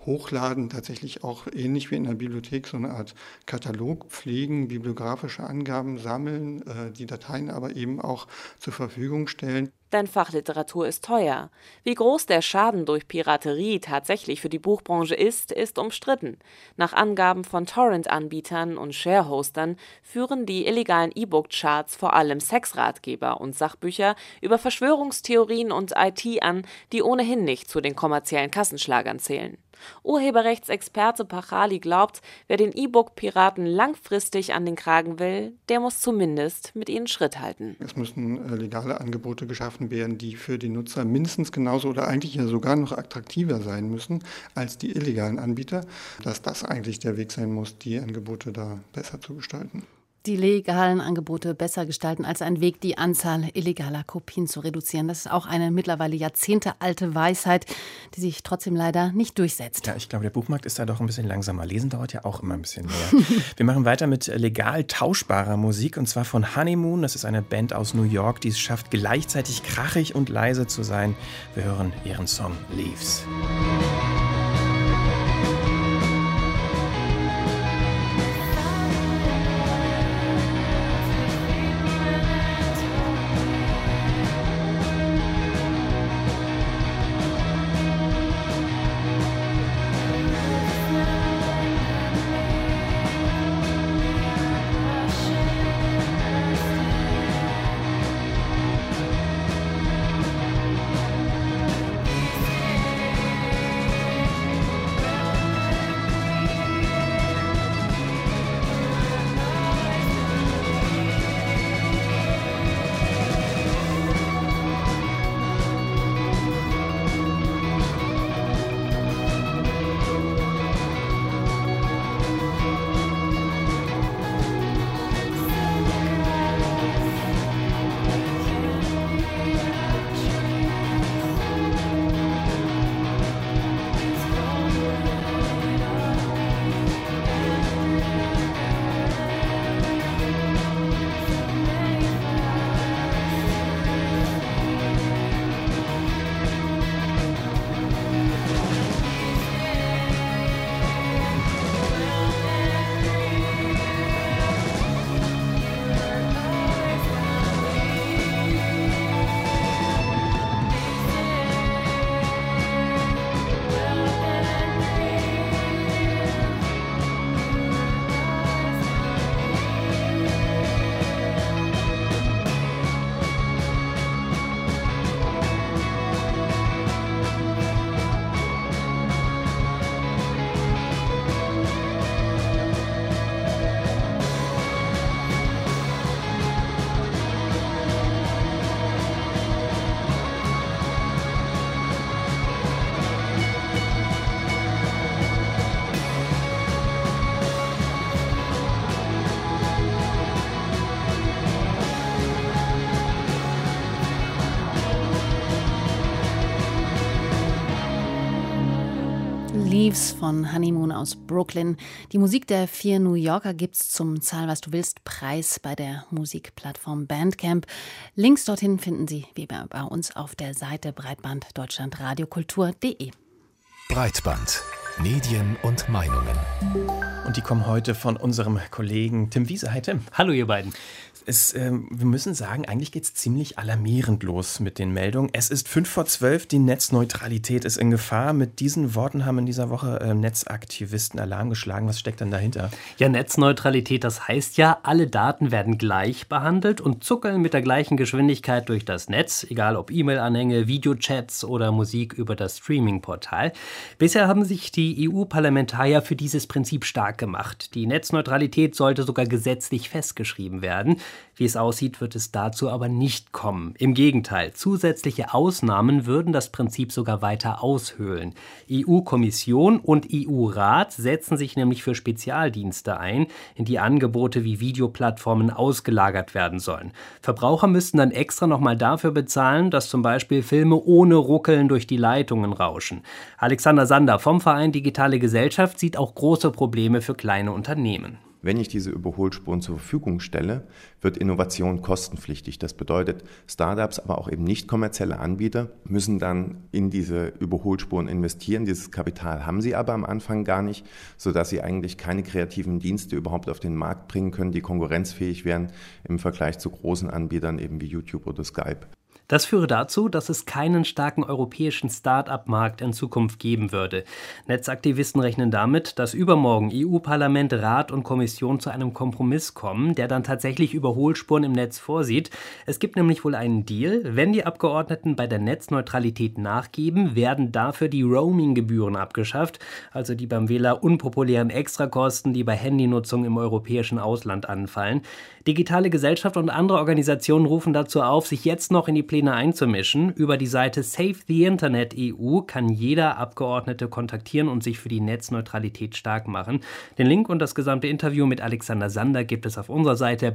hochladen, tatsächlich auch ähnlich wie in der Bibliothek so eine Art Katalog pflegen, bibliografische Angaben sammeln, die Dateien aber eben auch zur Verfügung stellen. Denn Fachliteratur ist teuer. Wie groß der Schaden durch Piraterie tatsächlich für die Buchbranche ist umstritten. Nach Angaben von Torrent-Anbietern und Sharehostern führen die illegalen E-Book-Charts vor allem Sexratgeber und Sachbücher über Verschwörungstheorien und IT an, die ohnehin nicht zu den kommerziellen Kassenschlagern zählen. Urheberrechtsexperte Pachali glaubt, wer den E-Book-Piraten langfristig an den Kragen will, der muss zumindest mit ihnen Schritt halten. Es müssen legale Angebote geschaffen werden, die für die Nutzer mindestens genauso oder eigentlich ja sogar noch attraktiver sein müssen als die illegalen Anbieter, dass das eigentlich der Weg sein muss, die Angebote da besser zu gestalten. Die legalen Angebote besser gestalten als ein Weg, die Anzahl illegaler Kopien zu reduzieren. Das ist auch eine mittlerweile jahrzehntealte Weisheit, die sich trotzdem leider nicht durchsetzt. Ja, ich glaube, der Buchmarkt ist da doch ein bisschen langsamer. Lesen dauert ja auch immer ein bisschen mehr. Wir machen weiter mit legal tauschbarer Musik, und zwar von Honeymoon. Das ist eine Band aus New York, die es schafft, gleichzeitig krachig und leise zu sein. Wir hören ihren Song Leaves. Leaves von Honeymoon aus Brooklyn. Die Musik der 4 New Yorker gibt's zum Zahl, was du willst, Preis bei der Musikplattform Bandcamp. Links dorthin finden Sie wie bei uns auf der Seite breitband-deutschlandradiokultur.de. Breitband. Medien und Meinungen. Und die kommen heute von unserem Kollegen Tim Wiese. Hi Tim. Hallo ihr beiden. Wir müssen sagen, eigentlich geht es ziemlich alarmierend los mit den Meldungen. Es ist 11:55, die Netzneutralität ist in Gefahr. Mit diesen Worten haben in dieser Woche Netzaktivisten Alarm geschlagen. Was steckt denn dahinter? Ja, Netzneutralität, das heißt ja, alle Daten werden gleich behandelt und zuckeln mit der gleichen Geschwindigkeit durch das Netz, egal ob E-Mail-Anhänge, Videochats oder Musik über das Streaming-Portal. Bisher haben sich die EU-Parlamentarier für dieses Prinzip stark gemacht. Die Netzneutralität sollte sogar gesetzlich festgeschrieben werden. Wie es aussieht, wird es dazu aber nicht kommen. Im Gegenteil, zusätzliche Ausnahmen würden das Prinzip sogar weiter aushöhlen. EU-Kommission und EU-Rat setzen sich nämlich für Spezialdienste ein, in die Angebote wie Videoplattformen ausgelagert werden sollen. Verbraucher müssten dann extra nochmal dafür bezahlen, dass zum Beispiel Filme ohne Ruckeln durch die Leitungen rauschen. Alexander Sander vom Verein Digitale Gesellschaft sieht auch große Probleme für kleine Unternehmen. wenn ich diese Überholspuren zur Verfügung stelle, wird Innovation kostenpflichtig. Das bedeutet, Startups, aber auch eben nicht kommerzielle Anbieter müssen dann in diese Überholspuren investieren. Dieses Kapital haben sie aber am Anfang gar nicht, sodass sie eigentlich keine kreativen Dienste überhaupt auf den Markt bringen können, die konkurrenzfähig wären im Vergleich zu großen Anbietern eben wie YouTube oder Skype. Das führe dazu, dass es keinen starken europäischen Start-up-Markt in Zukunft geben würde. Netzaktivisten rechnen damit, dass übermorgen EU-Parlament, Rat und Kommission zu einem Kompromiss kommen, der dann tatsächlich Überholspuren im Netz vorsieht. Es gibt nämlich wohl einen Deal. Wenn die Abgeordneten bei der Netzneutralität nachgeben, werden dafür die Roaming-Gebühren abgeschafft, also die beim Wähler unpopulären Extrakosten, die bei Handynutzung im europäischen Ausland anfallen. Digitale Gesellschaft und andere Organisationen rufen dazu auf, sich jetzt noch in die Pläne einzumischen. Über die Seite Save the Internet EU kann jeder Abgeordnete kontaktieren und sich für die Netzneutralität stark machen. Den Link und das gesamte Interview mit Alexander Sander gibt es auf unserer Seite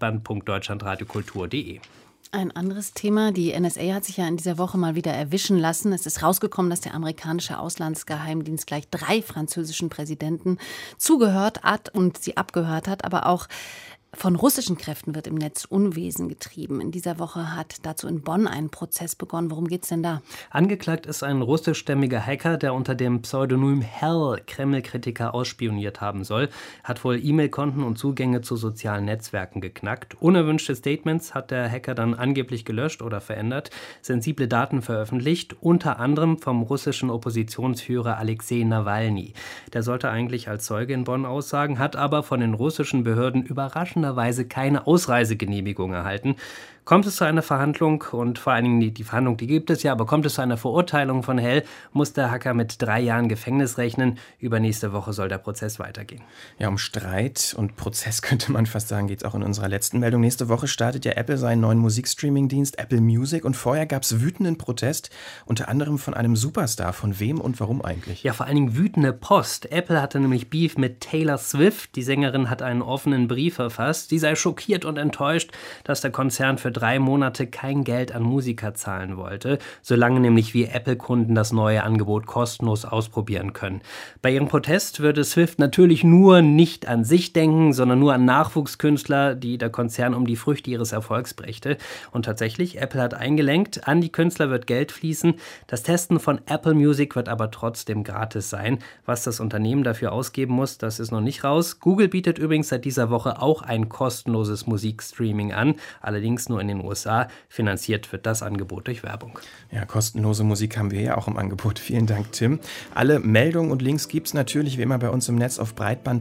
breitband.deutschlandradiokultur.de. Ein anderes Thema. Die NSA hat sich ja in dieser Woche mal wieder erwischen lassen. Es ist rausgekommen, dass der amerikanische Auslandsgeheimdienst gleich 3 französischen Präsidenten zugehört hat und sie abgehört hat, aber auch von russischen Kräften wird im Netz Unwesen getrieben. In dieser Woche hat dazu in Bonn ein Prozess begonnen. Worum geht's denn da? Angeklagt ist ein russischstämmiger Hacker, der unter dem Pseudonym Hell Kreml-Kritiker ausspioniert haben soll, hat wohl E-Mail-Konten und Zugänge zu sozialen Netzwerken geknackt. Unerwünschte Statements hat der Hacker dann angeblich gelöscht oder verändert, sensible Daten veröffentlicht, unter anderem vom russischen Oppositionsführer Alexei Nawalny. Der sollte eigentlich als Zeuge in Bonn aussagen, hat aber von den russischen Behörden überraschenderweise keine Ausreisegenehmigung erhalten. Kommt es zu einer Verhandlung, und vor allen Dingen die Verhandlung, die gibt es ja, aber kommt es zu einer Verurteilung von Hell, muss der Hacker mit 3 Jahren Gefängnis rechnen. Übernächste Woche soll der Prozess weitergehen. Ja, um Streit und Prozess könnte man fast sagen, geht es auch in unserer letzten Meldung. Nächste Woche startet ja Apple seinen neuen Musikstreaming-Dienst Apple Music, und vorher gab es wütenden Protest, unter anderem von einem Superstar. Von wem und warum eigentlich? Ja, vor allen Dingen wütende Post. Apple hatte nämlich Beef mit Taylor Swift. Die Sängerin hat einen offenen Brief verfasst. Sie sei schockiert und enttäuscht, dass der Konzern für 3 Monate kein Geld an Musiker zahlen wollte, solange nämlich wir Apple-Kunden das neue Angebot kostenlos ausprobieren können. Bei ihrem Protest würde Swift natürlich nur nicht an sich denken, sondern nur an Nachwuchskünstler, die der Konzern um die Früchte ihres Erfolgs brächte. Und tatsächlich, Apple hat eingelenkt, an die Künstler wird Geld fließen. Das Testen von Apple Music wird aber trotzdem gratis sein. Was das Unternehmen dafür ausgeben muss, das ist noch nicht raus. Google bietet übrigens seit dieser Woche auch ein kostenloses Musikstreaming an, allerdings nur in den USA. Finanziert wird das Angebot durch Werbung. Ja, kostenlose Musik haben wir ja auch im Angebot. Vielen Dank, Tim. Alle Meldungen und Links gibt es natürlich wie immer bei uns im Netz auf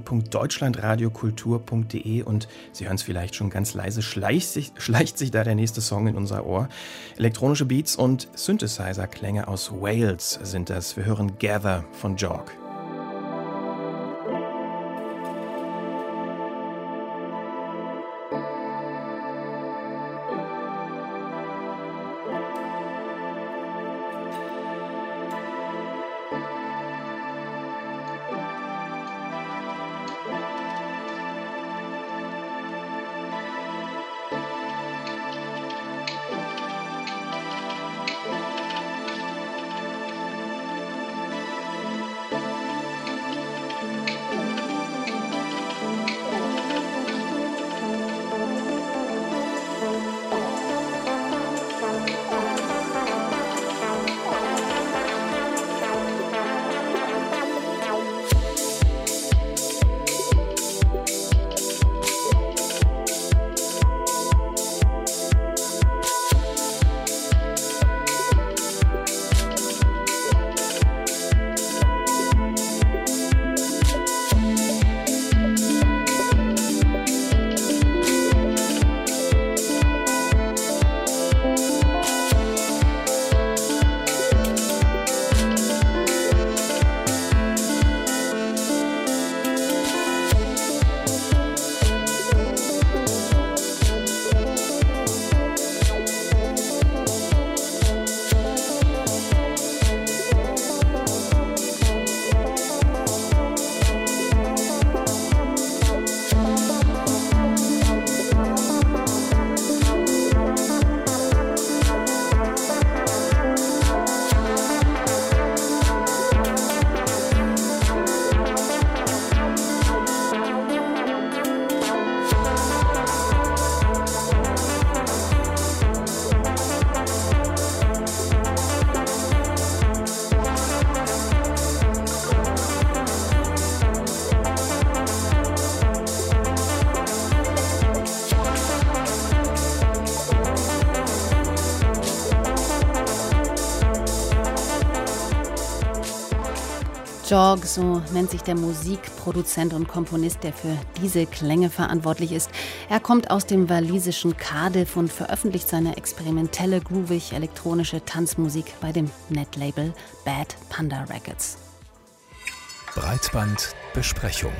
breitband.deutschlandradiokultur.de, und Sie hören es vielleicht schon ganz leise, schleicht sich da der nächste Song in unser Ohr. Elektronische Beats und Synthesizer-Klänge aus Wales sind das. Wir hören Gather von Jorg. Jorg, so nennt sich der Musikproduzent und Komponist, der für diese Klänge verantwortlich ist. Er kommt aus dem walisischen Cardiff und veröffentlicht seine experimentelle, groovig elektronische Tanzmusik bei dem Netlabel Bad Panda Records. Breitbandbesprechung.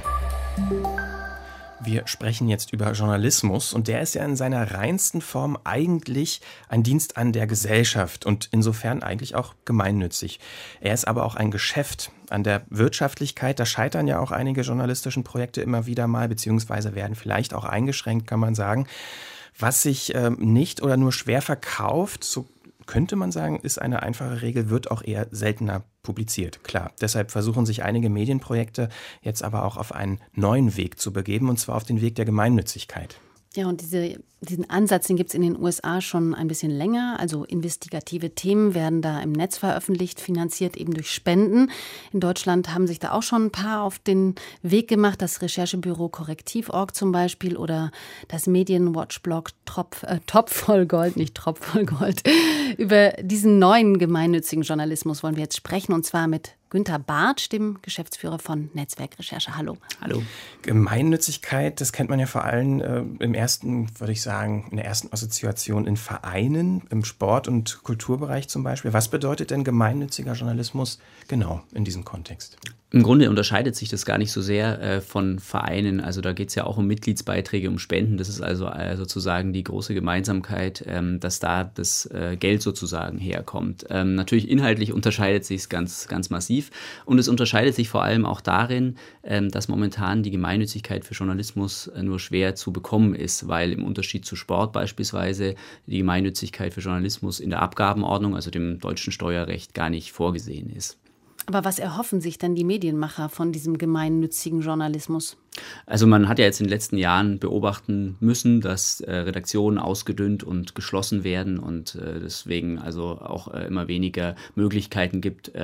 Wir sprechen jetzt über Journalismus und der ist ja in seiner reinsten Form eigentlich ein Dienst an der Gesellschaft und insofern eigentlich auch gemeinnützig. Er ist aber auch ein Geschäft. An der Wirtschaftlichkeit, da scheitern ja auch einige journalistischen Projekte immer wieder mal, beziehungsweise werden vielleicht auch eingeschränkt, kann man sagen. Was sich nicht oder nur schwer verkauft, so könnte man sagen, ist eine einfache Regel, wird auch eher seltener publiziert. Klar, deshalb versuchen sich einige Medienprojekte jetzt aber auch auf einen neuen Weg zu begeben, und zwar auf den Weg der Gemeinnützigkeit. Ja, und diesen Ansatz, den gibt es in den USA schon ein bisschen länger. Also investigative Themen werden da im Netz veröffentlicht, finanziert eben durch Spenden. In Deutschland haben sich da auch schon ein paar auf den Weg gemacht. Das Recherchebüro Korrektiv.org zum Beispiel oder das Medienwatch-Blog Topf voll Gold, nicht Tropf voll Gold. Über diesen neuen gemeinnützigen Journalismus wollen wir jetzt sprechen, und zwar mit Günter Bartsch, dem Geschäftsführer von Netzwerkrecherche. Hallo. Hallo. Gemeinnützigkeit, das kennt man ja vor allem in der ersten Assoziation in Vereinen, im Sport- und Kulturbereich zum Beispiel. Was bedeutet denn gemeinnütziger Journalismus genau in diesem Kontext? Im Grunde unterscheidet sich das gar nicht so sehr von Vereinen. Also da geht es ja auch um Mitgliedsbeiträge, um Spenden. Das ist also sozusagen die große Gemeinsamkeit, dass da das Geld sozusagen herkommt. Natürlich inhaltlich unterscheidet sich es ganz, ganz massiv. Und es unterscheidet sich vor allem auch darin, dass momentan die Gemeinnützigkeit für Journalismus nur schwer zu bekommen ist, weil im Unterschied zu Sport beispielsweise die Gemeinnützigkeit für Journalismus in der Abgabenordnung, also dem deutschen Steuerrecht, gar nicht vorgesehen ist. Aber was erhoffen sich denn die Medienmacher von diesem gemeinnützigen Journalismus? Also man hat ja jetzt in den letzten Jahren beobachten müssen, dass Redaktionen ausgedünnt und geschlossen werden und deswegen also auch immer weniger Möglichkeiten gibt,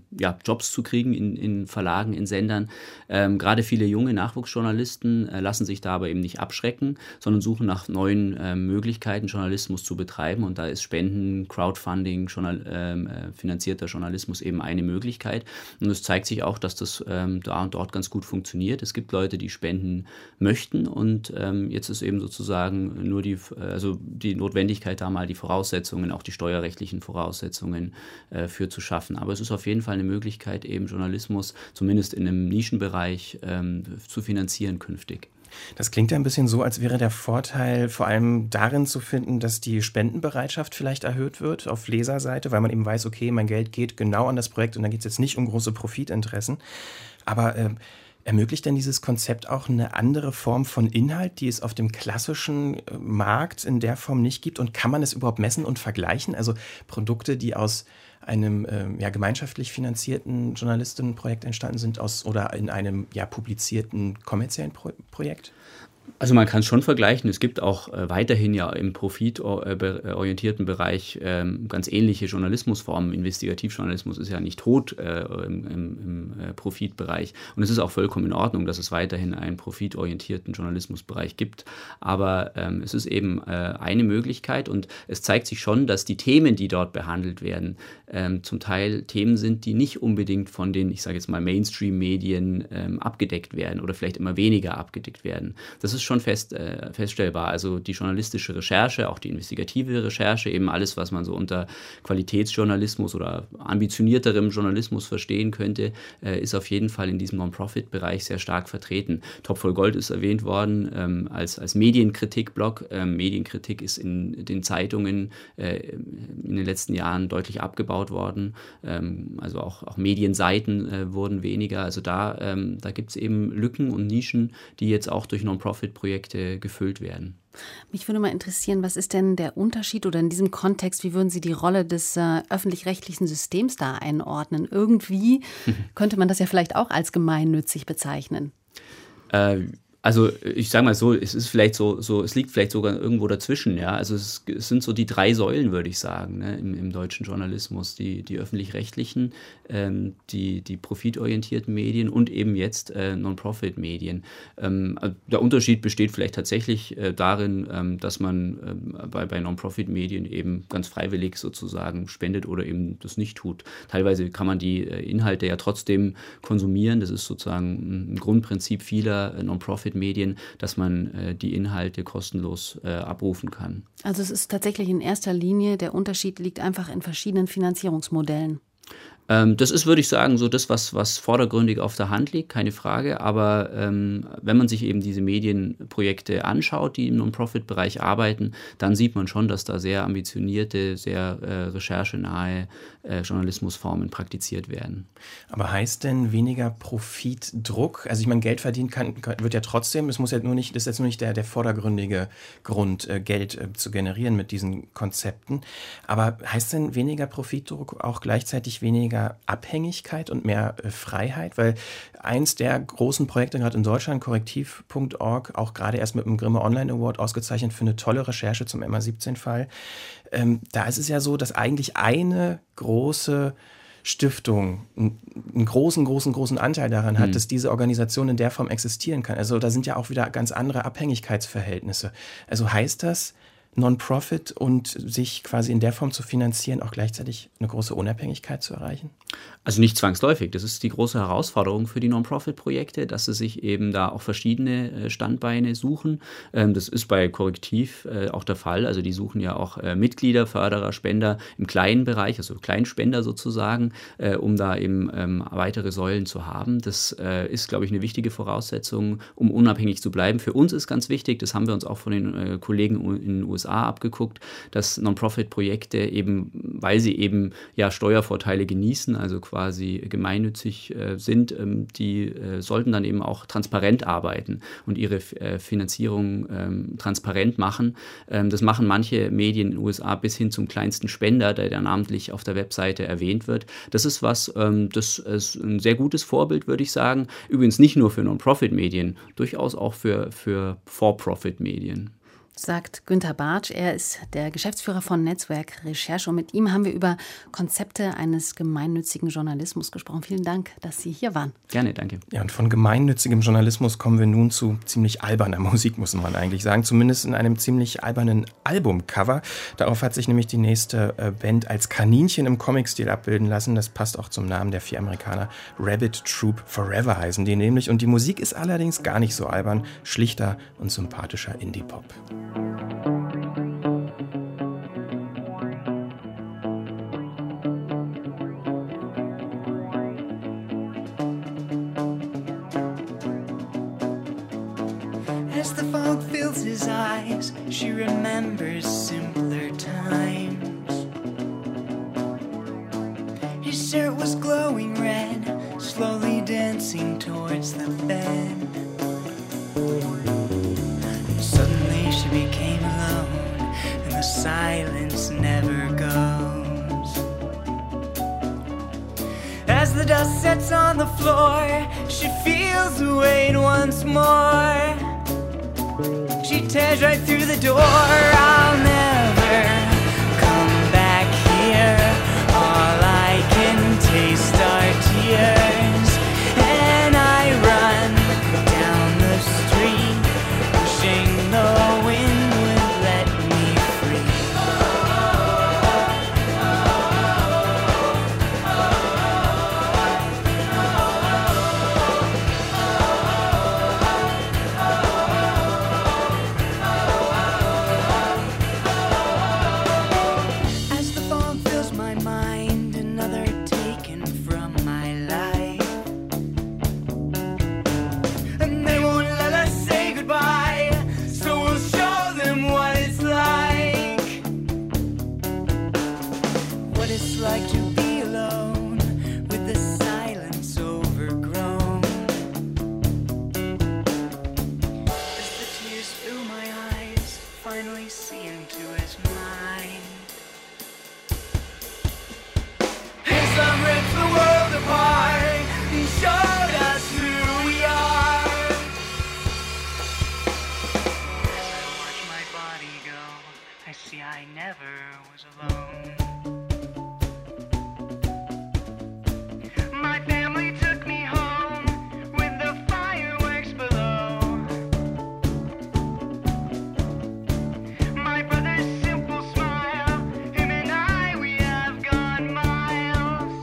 Jobs zu kriegen in Verlagen, in Sendern. Gerade viele junge Nachwuchsjournalisten lassen sich da aber eben nicht abschrecken, sondern suchen nach neuen Möglichkeiten, Journalismus zu betreiben, und da ist Spenden, Crowdfunding, finanzierter Journalismus eben eine Möglichkeit, und es zeigt sich auch, dass das da und dort ganz gut funktioniert. Es gibt Leute, die spenden möchten, und jetzt ist eben sozusagen nur die Notwendigkeit, da mal die Voraussetzungen, auch die steuerrechtlichen Voraussetzungen für zu schaffen. Aber es ist auf jeden Fall eine Möglichkeit, eben Journalismus zumindest in einem Nischenbereich zu finanzieren künftig. Das klingt ja ein bisschen so, als wäre der Vorteil vor allem darin zu finden, dass die Spendenbereitschaft vielleicht erhöht wird auf Leserseite, weil man eben weiß, okay, mein Geld geht genau an das Projekt und da geht es jetzt nicht um große Profitinteressen. Aber ermöglicht denn dieses Konzept auch eine andere Form von Inhalt, die es auf dem klassischen Markt in der Form nicht gibt? Und kann man es überhaupt messen und vergleichen? Also Produkte, die aus einem gemeinschaftlich finanzierten Journalistinnenprojekt entstanden sind oder in einem publizierten kommerziellen Projekt? Also man kann es schon vergleichen. Es gibt auch weiterhin ja im profitorientierten Bereich ganz ähnliche Journalismusformen. Investigativjournalismus ist ja nicht tot im Profitbereich. Und es ist auch vollkommen in Ordnung, dass es weiterhin einen profitorientierten Journalismusbereich gibt. Aber es ist eben eine Möglichkeit, und es zeigt sich schon, dass die Themen, die dort behandelt werden, zum Teil Themen sind, die nicht unbedingt von den, ich sage jetzt mal, Mainstream-Medien abgedeckt werden oder vielleicht immer weniger abgedeckt werden. Das ist schon feststellbar. Also die journalistische Recherche, auch die investigative Recherche, eben alles, was man so unter Qualitätsjournalismus oder ambitionierterem Journalismus verstehen könnte, ist auf jeden Fall in diesem Non-Profit-Bereich sehr stark vertreten. Topf voll Gold ist erwähnt worden als Medienkritik-Blog. Medienkritik ist in den Zeitungen in den letzten Jahren deutlich abgebaut worden. Also auch Medienseiten wurden weniger. Also da gibt es eben Lücken und Nischen, die jetzt auch durch Non-Profit-Projekte gefüllt werden. Mich würde mal interessieren, was ist denn der Unterschied oder in diesem Kontext, wie würden Sie die Rolle des öffentlich-rechtlichen Systems da einordnen? Irgendwie könnte man das ja vielleicht auch als gemeinnützig bezeichnen. Also ich sage mal so, es ist vielleicht es liegt vielleicht sogar irgendwo dazwischen, ja. Also es sind so die 3 Säulen, würde ich sagen, ne, im deutschen Journalismus. Die öffentlich-rechtlichen, die profitorientierten Medien und eben jetzt Non-Profit-Medien. Der Unterschied besteht vielleicht tatsächlich darin, dass man bei Non-Profit-Medien eben ganz freiwillig sozusagen spendet oder eben das nicht tut. Teilweise kann man die Inhalte ja trotzdem konsumieren. Das ist sozusagen ein Grundprinzip vieler Non-Profit-Medien, dass man die Inhalte kostenlos abrufen kann. Also es ist tatsächlich in erster Linie, der Unterschied liegt einfach in verschiedenen Finanzierungsmodellen. Das ist, würde ich sagen, so das, was vordergründig auf der Hand liegt, keine Frage. Aber wenn man sich eben diese Medienprojekte anschaut, die im Non-Profit-Bereich arbeiten, dann sieht man schon, dass da sehr ambitionierte, sehr recherchenahe Journalismusformen praktiziert werden. Aber heißt denn weniger Profitdruck? Also ich meine, Geld verdienen wird ja trotzdem, das ist jetzt nur nicht der vordergründige Grund, Geld zu generieren mit diesen Konzepten. Aber heißt denn weniger Profitdruck auch gleichzeitig weniger Abhängigkeit und mehr Freiheit? Weil eins der großen Projekte gerade in Deutschland, korrektiv.org, auch gerade erst mit dem Grimme Online Award ausgezeichnet für eine tolle Recherche zum MA17-Fall. Da ist es ja so, dass eigentlich eine große Stiftung einen großen Anteil daran hat, dass diese Organisation in der Form existieren kann. Also da sind ja auch wieder ganz andere Abhängigkeitsverhältnisse. Also heißt das, Non-Profit und sich quasi in der Form zu finanzieren, auch gleichzeitig eine große Unabhängigkeit zu erreichen? Also nicht zwangsläufig. Das ist die große Herausforderung für die Non-Profit-Projekte, dass sie sich eben da auch verschiedene Standbeine suchen. Das ist bei Korrektiv auch der Fall. Also die suchen ja auch Mitglieder, Förderer, Spender im kleinen Bereich, also Kleinspender sozusagen, um da eben weitere Säulen zu haben. Das ist, glaube ich, eine wichtige Voraussetzung, um unabhängig zu bleiben. Für uns ist ganz wichtig, das haben wir uns auch von den Kollegen in den USA abgeguckt, dass Non-Profit-Projekte eben, weil sie eben ja Steuervorteile genießen, also quasi gemeinnützig sind, die sollten dann eben auch transparent arbeiten und ihre Finanzierung transparent machen. Das machen manche Medien in den USA bis hin zum kleinsten Spender, der namentlich auf der Webseite erwähnt wird. Das ist das ist ein sehr gutes Vorbild, würde ich sagen. Übrigens nicht nur für Non-Profit-Medien, durchaus auch für For-Profit-Medien. Sagt Günter Bartsch. Er ist der Geschäftsführer von Netzwerk Recherche und mit ihm haben wir über Konzepte eines gemeinnützigen Journalismus gesprochen. Vielen Dank, dass Sie hier waren. Gerne, danke. Ja, und von gemeinnützigem Journalismus kommen wir nun zu ziemlich alberner Musik, muss man eigentlich sagen. Zumindest in einem ziemlich albernen Albumcover. Darauf hat sich nämlich die nächste Band als Kaninchen im Comic-Stil abbilden lassen. Das passt auch zum Namen der 4 Amerikaner. Rabbit Troop Forever heißen die nämlich. Und die Musik ist allerdings gar nicht so albern, schlichter und sympathischer Indie-Pop. As the fog fills his eyes, she remembers simpler times. His shirt was glowing red, slowly dancing towards the bed. Suddenly she became alone, and the silence never goes. As the dust sets on the floor, she feels the weight once more. She tears right through the door. I'll never come back here. All I can taste are tears, and I run down the street, wishing the wind would let me free. As the fog fills my mind, another taken from my life, and they won't let us say goodbye, so we'll show them what it's like. What it's like to be alone, with the silence overgrown. As the tears fill my eyes, finally see into his mind. His sun ripped the world apart and showed us who we are. I never was alone. My family took me home with the fireworks below. My brother's simple smile, him and I, we have gone miles.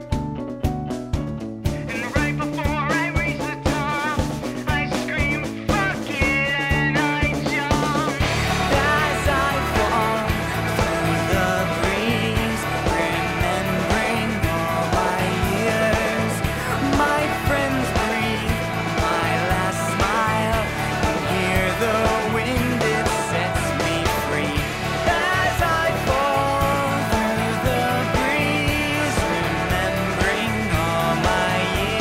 And right before I reach the top, I scream, fuck it, and I jump. As I fall through the breeze, remembering all my years, my friends breathe my last smile, and hear the wind, it sets me free. As I fall through the breeze, remembering all my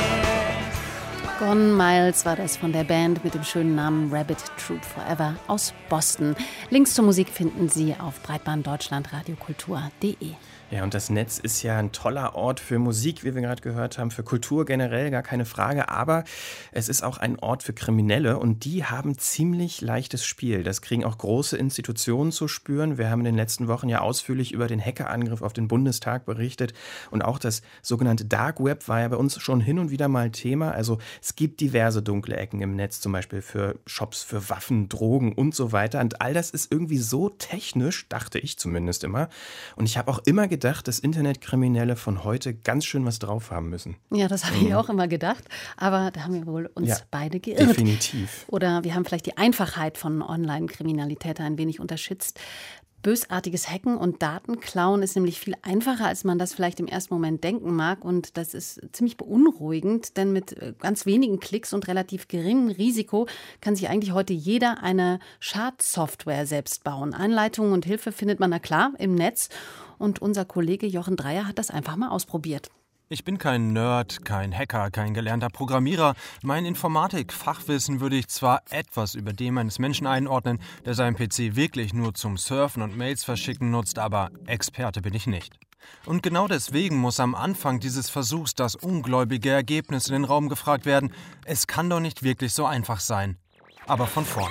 years. Gone Miles war das von der Band mit dem schönen Namen Rabbit Troop Forever aus Boston. Links zur Musik finden Sie auf breitbanddeutschlandradiokultur.de. Ja, und das Netz ist ja ein toller Ort für Musik, wie wir gerade gehört haben, für Kultur generell, gar keine Frage. Aber es ist auch ein Ort für Kriminelle und die haben ziemlich leichtes Spiel. Das kriegen auch große Institutionen zu spüren. Wir haben in den letzten Wochen ja ausführlich über den Hackerangriff auf den Bundestag berichtet. Und auch das sogenannte Dark Web war ja bei uns schon hin und wieder mal Thema. Also es gibt diverse dunkle Ecken im Netz, zum Beispiel für Shops, für Waffen, Drogen und so weiter. Und all das ist irgendwie so technisch, dachte ich zumindest immer. Und ich habe auch immer gedacht, dass Internetkriminelle von heute ganz schön was drauf haben müssen. Ja, das habe ich auch immer gedacht. Aber da haben wir wohl uns beide geirrt. Definitiv. Oder wir haben vielleicht die Einfachheit von Online-Kriminalität ein wenig unterschätzt. Bösartiges Hacken und Datenklauen ist nämlich viel einfacher, als man das vielleicht im ersten Moment denken mag. Und das ist ziemlich beunruhigend, denn mit ganz wenigen Klicks und relativ geringem Risiko kann sich eigentlich heute jeder eine Schadsoftware selbst bauen. Anleitungen und Hilfe findet man, na klar, im Netz. Und unser Kollege Jochen Dreier hat das einfach mal ausprobiert. Ich bin kein Nerd, kein Hacker, kein gelernter Programmierer. Mein Informatik-Fachwissen würde ich zwar etwas über dem eines Menschen einordnen, der seinen PC wirklich nur zum Surfen und Mails verschicken nutzt, aber Experte bin ich nicht. Und genau deswegen muss am Anfang dieses Versuchs das ungläubige Ergebnis in den Raum gefragt werden. Es kann doch nicht wirklich so einfach sein. Aber von vorn.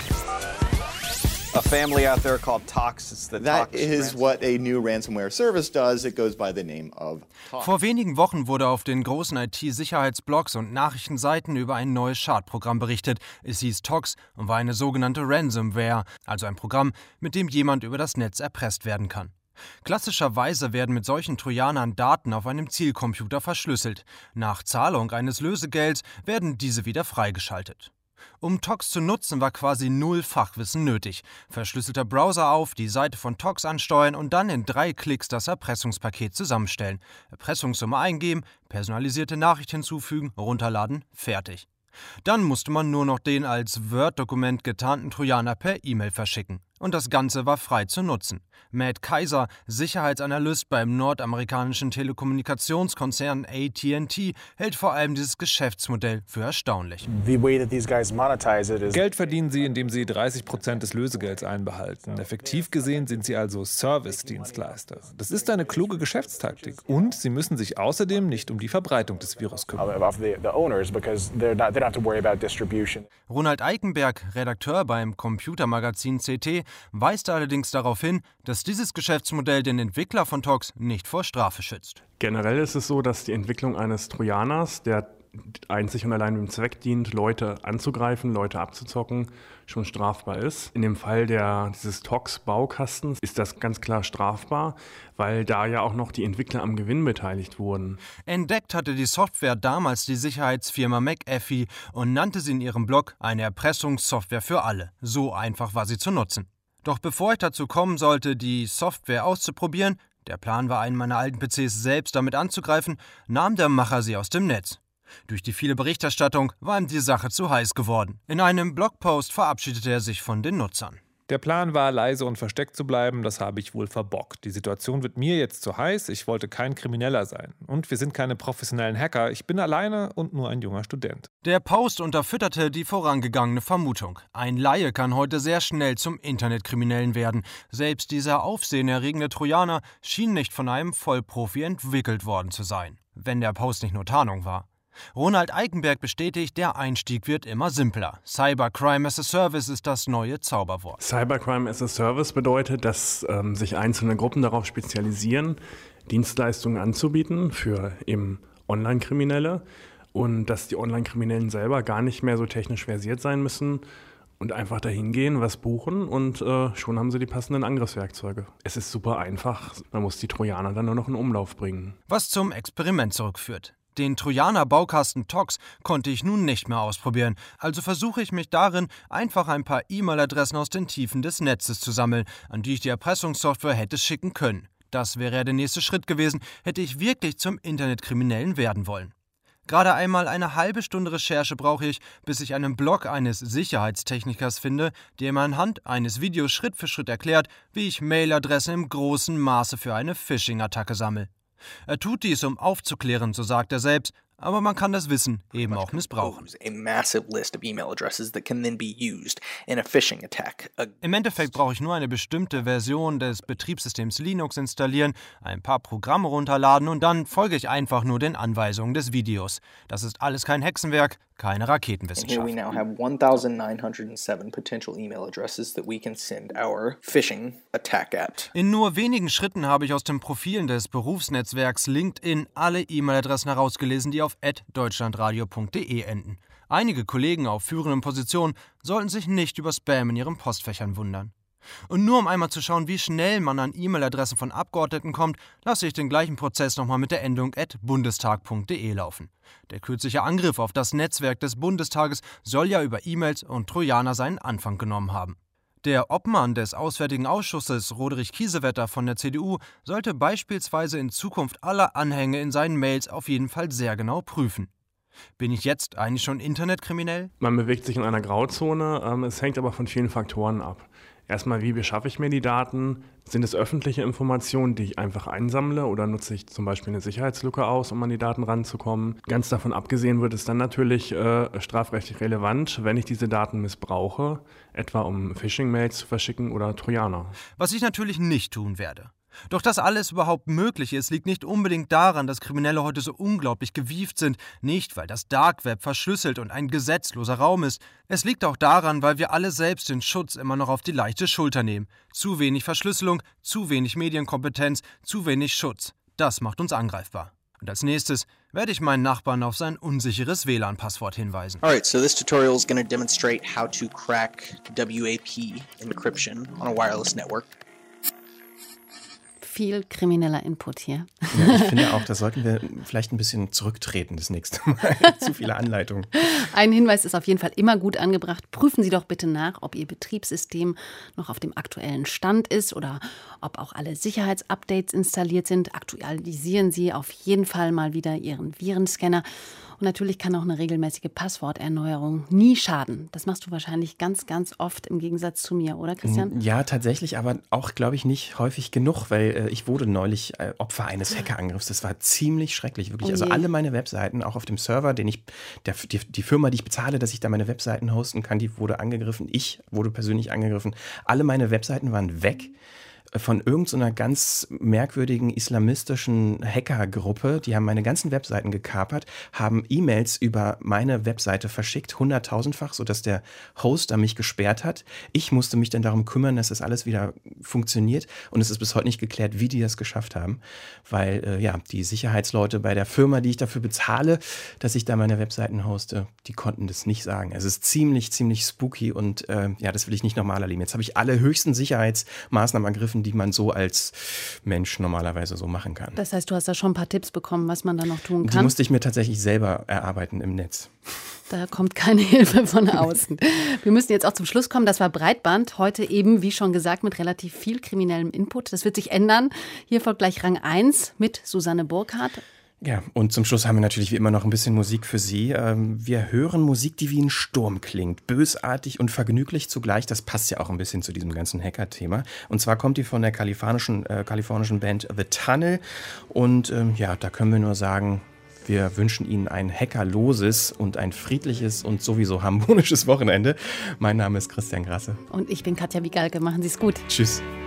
A family out there called Tox. It's the That is what a new ransomware service does. It goes by the name of Tox. Vor wenigen Wochen wurde auf den großen IT-Sicherheitsblogs und Nachrichtenseiten über ein neues Schadprogramm berichtet. Es hieß Tox und war eine sogenannte Ransomware, also ein Programm, mit dem jemand über das Netz erpresst werden kann. Klassischerweise werden mit solchen Trojanern Daten auf einem Zielcomputer verschlüsselt. Nach Zahlung eines Lösegelds werden diese wieder freigeschaltet. Um Tox zu nutzen, war quasi null Fachwissen nötig. Verschlüsselter Browser auf, die Seite von Tox ansteuern und dann in 3 Klicks das Erpressungspaket zusammenstellen. Erpressungssumme eingeben, personalisierte Nachricht hinzufügen, runterladen, fertig. Dann musste man nur noch den als Word-Dokument getarnten Trojaner per E-Mail verschicken. Und das Ganze war frei zu nutzen. Matt Kaiser, Sicherheitsanalyst beim nordamerikanischen Telekommunikationskonzern AT&T, hält vor allem dieses Geschäftsmodell für erstaunlich. Geld verdienen sie, indem sie 30% des Lösegelds einbehalten. Effektiv gesehen sind sie also Service-Dienstleister. Das ist eine kluge Geschäftstaktik. Und sie müssen sich außerdem nicht um die Verbreitung des Virus kümmern. Ronald Eikenberg, Redakteur beim Computermagazin CT, weist allerdings darauf hin, dass dieses Geschäftsmodell den Entwickler von Tox nicht vor Strafe schützt. Generell ist es so, dass die Entwicklung eines Trojaners, der einzig und allein dem Zweck dient, Leute anzugreifen, Leute abzuzocken, schon strafbar ist. In dem Fall dieses Tox-Baukastens ist das ganz klar strafbar, weil da ja auch noch die Entwickler am Gewinn beteiligt wurden. Entdeckt hatte die Software damals die Sicherheitsfirma McAfee und nannte sie in ihrem Blog eine Erpressungssoftware für alle. So einfach war sie zu nutzen. Doch bevor ich dazu kommen sollte, die Software auszuprobieren, der Plan war, einen meiner alten PCs selbst damit anzugreifen, nahm der Macher sie aus dem Netz. Durch die viele Berichterstattung war ihm die Sache zu heiß geworden. In einem Blogpost verabschiedete er sich von den Nutzern. Der Plan war, leise und versteckt zu bleiben, das habe ich wohl verbockt. Die Situation wird mir jetzt zu heiß, ich wollte kein Krimineller sein. Und wir sind keine professionellen Hacker, ich bin alleine und nur ein junger Student. Der Post unterfütterte die vorangegangene Vermutung. Ein Laie kann heute sehr schnell zum Internetkriminellen werden. Selbst dieser aufsehenerregende Trojaner schien nicht von einem Vollprofi entwickelt worden zu sein. Wenn der Post nicht nur Tarnung war. Ronald Eikenberg bestätigt, der Einstieg wird immer simpler. Cybercrime as a Service ist das neue Zauberwort. Cybercrime as a Service bedeutet, dass sich einzelne Gruppen darauf spezialisieren, Dienstleistungen anzubieten für eben Online-Kriminelle und dass die Online-Kriminellen selber gar nicht mehr so technisch versiert sein müssen und einfach dahin gehen, was buchen und schon haben sie die passenden Angriffswerkzeuge. Es ist super einfach, man muss die Trojaner dann nur noch in Umlauf bringen. Was zum Experiment zurückführt. Den Trojaner-Baukasten Tox konnte ich nun nicht mehr ausprobieren, also versuche ich mich darin, einfach ein paar E-Mail-Adressen aus den Tiefen des Netzes zu sammeln, an die ich die Erpressungssoftware hätte schicken können. Das wäre ja der nächste Schritt gewesen, hätte ich wirklich zum Internetkriminellen werden wollen. Gerade einmal eine halbe Stunde Recherche brauche ich, bis ich einen Blog eines Sicherheitstechnikers finde, der mir anhand eines Videos Schritt für Schritt erklärt, wie ich Mailadressen im großen Maße für eine Phishing-Attacke sammle. Er tut dies, um aufzuklären, so sagt er selbst, aber man kann das Wissen eben auch missbrauchen. Im Endeffekt brauche ich nur eine bestimmte Version des Betriebssystems Linux installieren, ein paar Programme runterladen und dann folge ich einfach nur den Anweisungen des Videos. Das ist alles kein Hexenwerk, keine Raketenwissenschaft. And here we now have 1,907 potential email addresses that we can send our phishing attack at. In nur wenigen Schritten habe ich aus den Profilen des Berufsnetzwerks LinkedIn alle E-Mail-Adressen herausgelesen, die auf @deutschlandradio.de enden. Einige Kollegen auf führenden Positionen sollten sich nicht über Spam in ihren Postfächern wundern. Und nur um einmal zu schauen, wie schnell man an E-Mail-Adressen von Abgeordneten kommt, lasse ich den gleichen Prozess nochmal mit der Endung @bundestag.de laufen. Der kürzliche Angriff auf das Netzwerk des Bundestages soll ja über E-Mails und Trojaner seinen Anfang genommen haben. Der Obmann des Auswärtigen Ausschusses, Roderich Kiesewetter von der CDU, sollte beispielsweise in Zukunft alle Anhänge in seinen Mails auf jeden Fall sehr genau prüfen. Bin ich jetzt eigentlich schon internetkriminell? Man bewegt sich in einer Grauzone, es hängt aber von vielen Faktoren ab. Erstmal, wie beschaffe ich mir die Daten? Sind es öffentliche Informationen, die ich einfach einsammle oder nutze ich zum Beispiel eine Sicherheitslücke aus, um an die Daten ranzukommen? Ganz davon abgesehen wird es dann natürlich strafrechtlich relevant, wenn ich diese Daten missbrauche, etwa um Phishing-Mails zu verschicken oder Trojaner. Was ich natürlich nicht tun werde. Doch dass alles überhaupt möglich ist, liegt nicht unbedingt daran, dass Kriminelle heute so unglaublich gewieft sind, nicht weil das Dark Web verschlüsselt und ein gesetzloser Raum ist. Es liegt auch daran, weil wir alle selbst den Schutz immer noch auf die leichte Schulter nehmen. Zu wenig Verschlüsselung, zu wenig Medienkompetenz, zu wenig Schutz. Das macht uns angreifbar. Und als nächstes werde ich meinen Nachbarn auf sein unsicheres WLAN-Passwort hinweisen. Alright, so this tutorial is going to demonstrate how to crack WAP encryption on a wireless network. Viel krimineller Input hier. Ja, ich finde auch, da sollten wir vielleicht ein bisschen zurücktreten das nächste Mal. Zu viele Anleitungen. Ein Hinweis ist auf jeden Fall immer gut angebracht. Prüfen Sie doch bitte nach, ob Ihr Betriebssystem noch auf dem aktuellen Stand ist oder ob auch alle Sicherheitsupdates installiert sind. Aktualisieren Sie auf jeden Fall mal wieder Ihren Virenscanner. Und natürlich kann auch eine regelmäßige Passworterneuerung nie schaden. Das machst du wahrscheinlich ganz, ganz oft im Gegensatz zu mir, oder Christian? Ja, tatsächlich, aber auch, glaube ich, nicht häufig genug, weil ich wurde neulich Opfer eines Hackerangriffs. Das war ziemlich schrecklich, wirklich. Also alle meine Webseiten, auch auf dem Server, die Firma, die ich bezahle, dass ich da meine Webseiten hosten kann, die wurde angegriffen. Ich wurde persönlich angegriffen. Alle meine Webseiten waren weg. Von irgendeiner ganz merkwürdigen islamistischen Hackergruppe. Die haben meine ganzen Webseiten gekapert, haben E-Mails über meine Webseite verschickt, 100.000-fach, sodass der Hoster mich gesperrt hat. Ich musste mich dann darum kümmern, dass das alles wieder funktioniert. Und es ist bis heute nicht geklärt, wie die das geschafft haben. Weil die Sicherheitsleute bei der Firma, die ich dafür bezahle, dass ich da meine Webseiten hoste, die konnten das nicht sagen. Es ist ziemlich, ziemlich spooky und das will ich nicht nochmal erleben. Jetzt habe ich alle höchsten Sicherheitsmaßnahmen ergriffen, die man so als Mensch normalerweise so machen kann. Das heißt, du hast da schon ein paar Tipps bekommen, was man da noch tun kann? Die musste ich mir tatsächlich selber erarbeiten im Netz. Da kommt keine Hilfe von außen. Wir müssen jetzt auch zum Schluss kommen. Das war Breitband. Heute eben, wie schon gesagt, mit relativ viel kriminellem Input. Das wird sich ändern. Hier folgt gleich Rang 1 mit Susanne Burkhardt. Ja, und zum Schluss haben wir natürlich wie immer noch ein bisschen Musik für Sie. Wir hören Musik, die wie ein Sturm klingt. Bösartig und vergnüglich zugleich. Das passt ja auch ein bisschen zu diesem ganzen Hacker-Thema. Und zwar kommt die von der kalifornischen Band The Tunnel. Und da können wir nur sagen, wir wünschen Ihnen ein hackerloses und ein friedliches und sowieso harmonisches Wochenende. Mein Name ist Christian Grasse. Und ich bin Katja Wigalke. Machen Sie es gut. Tschüss.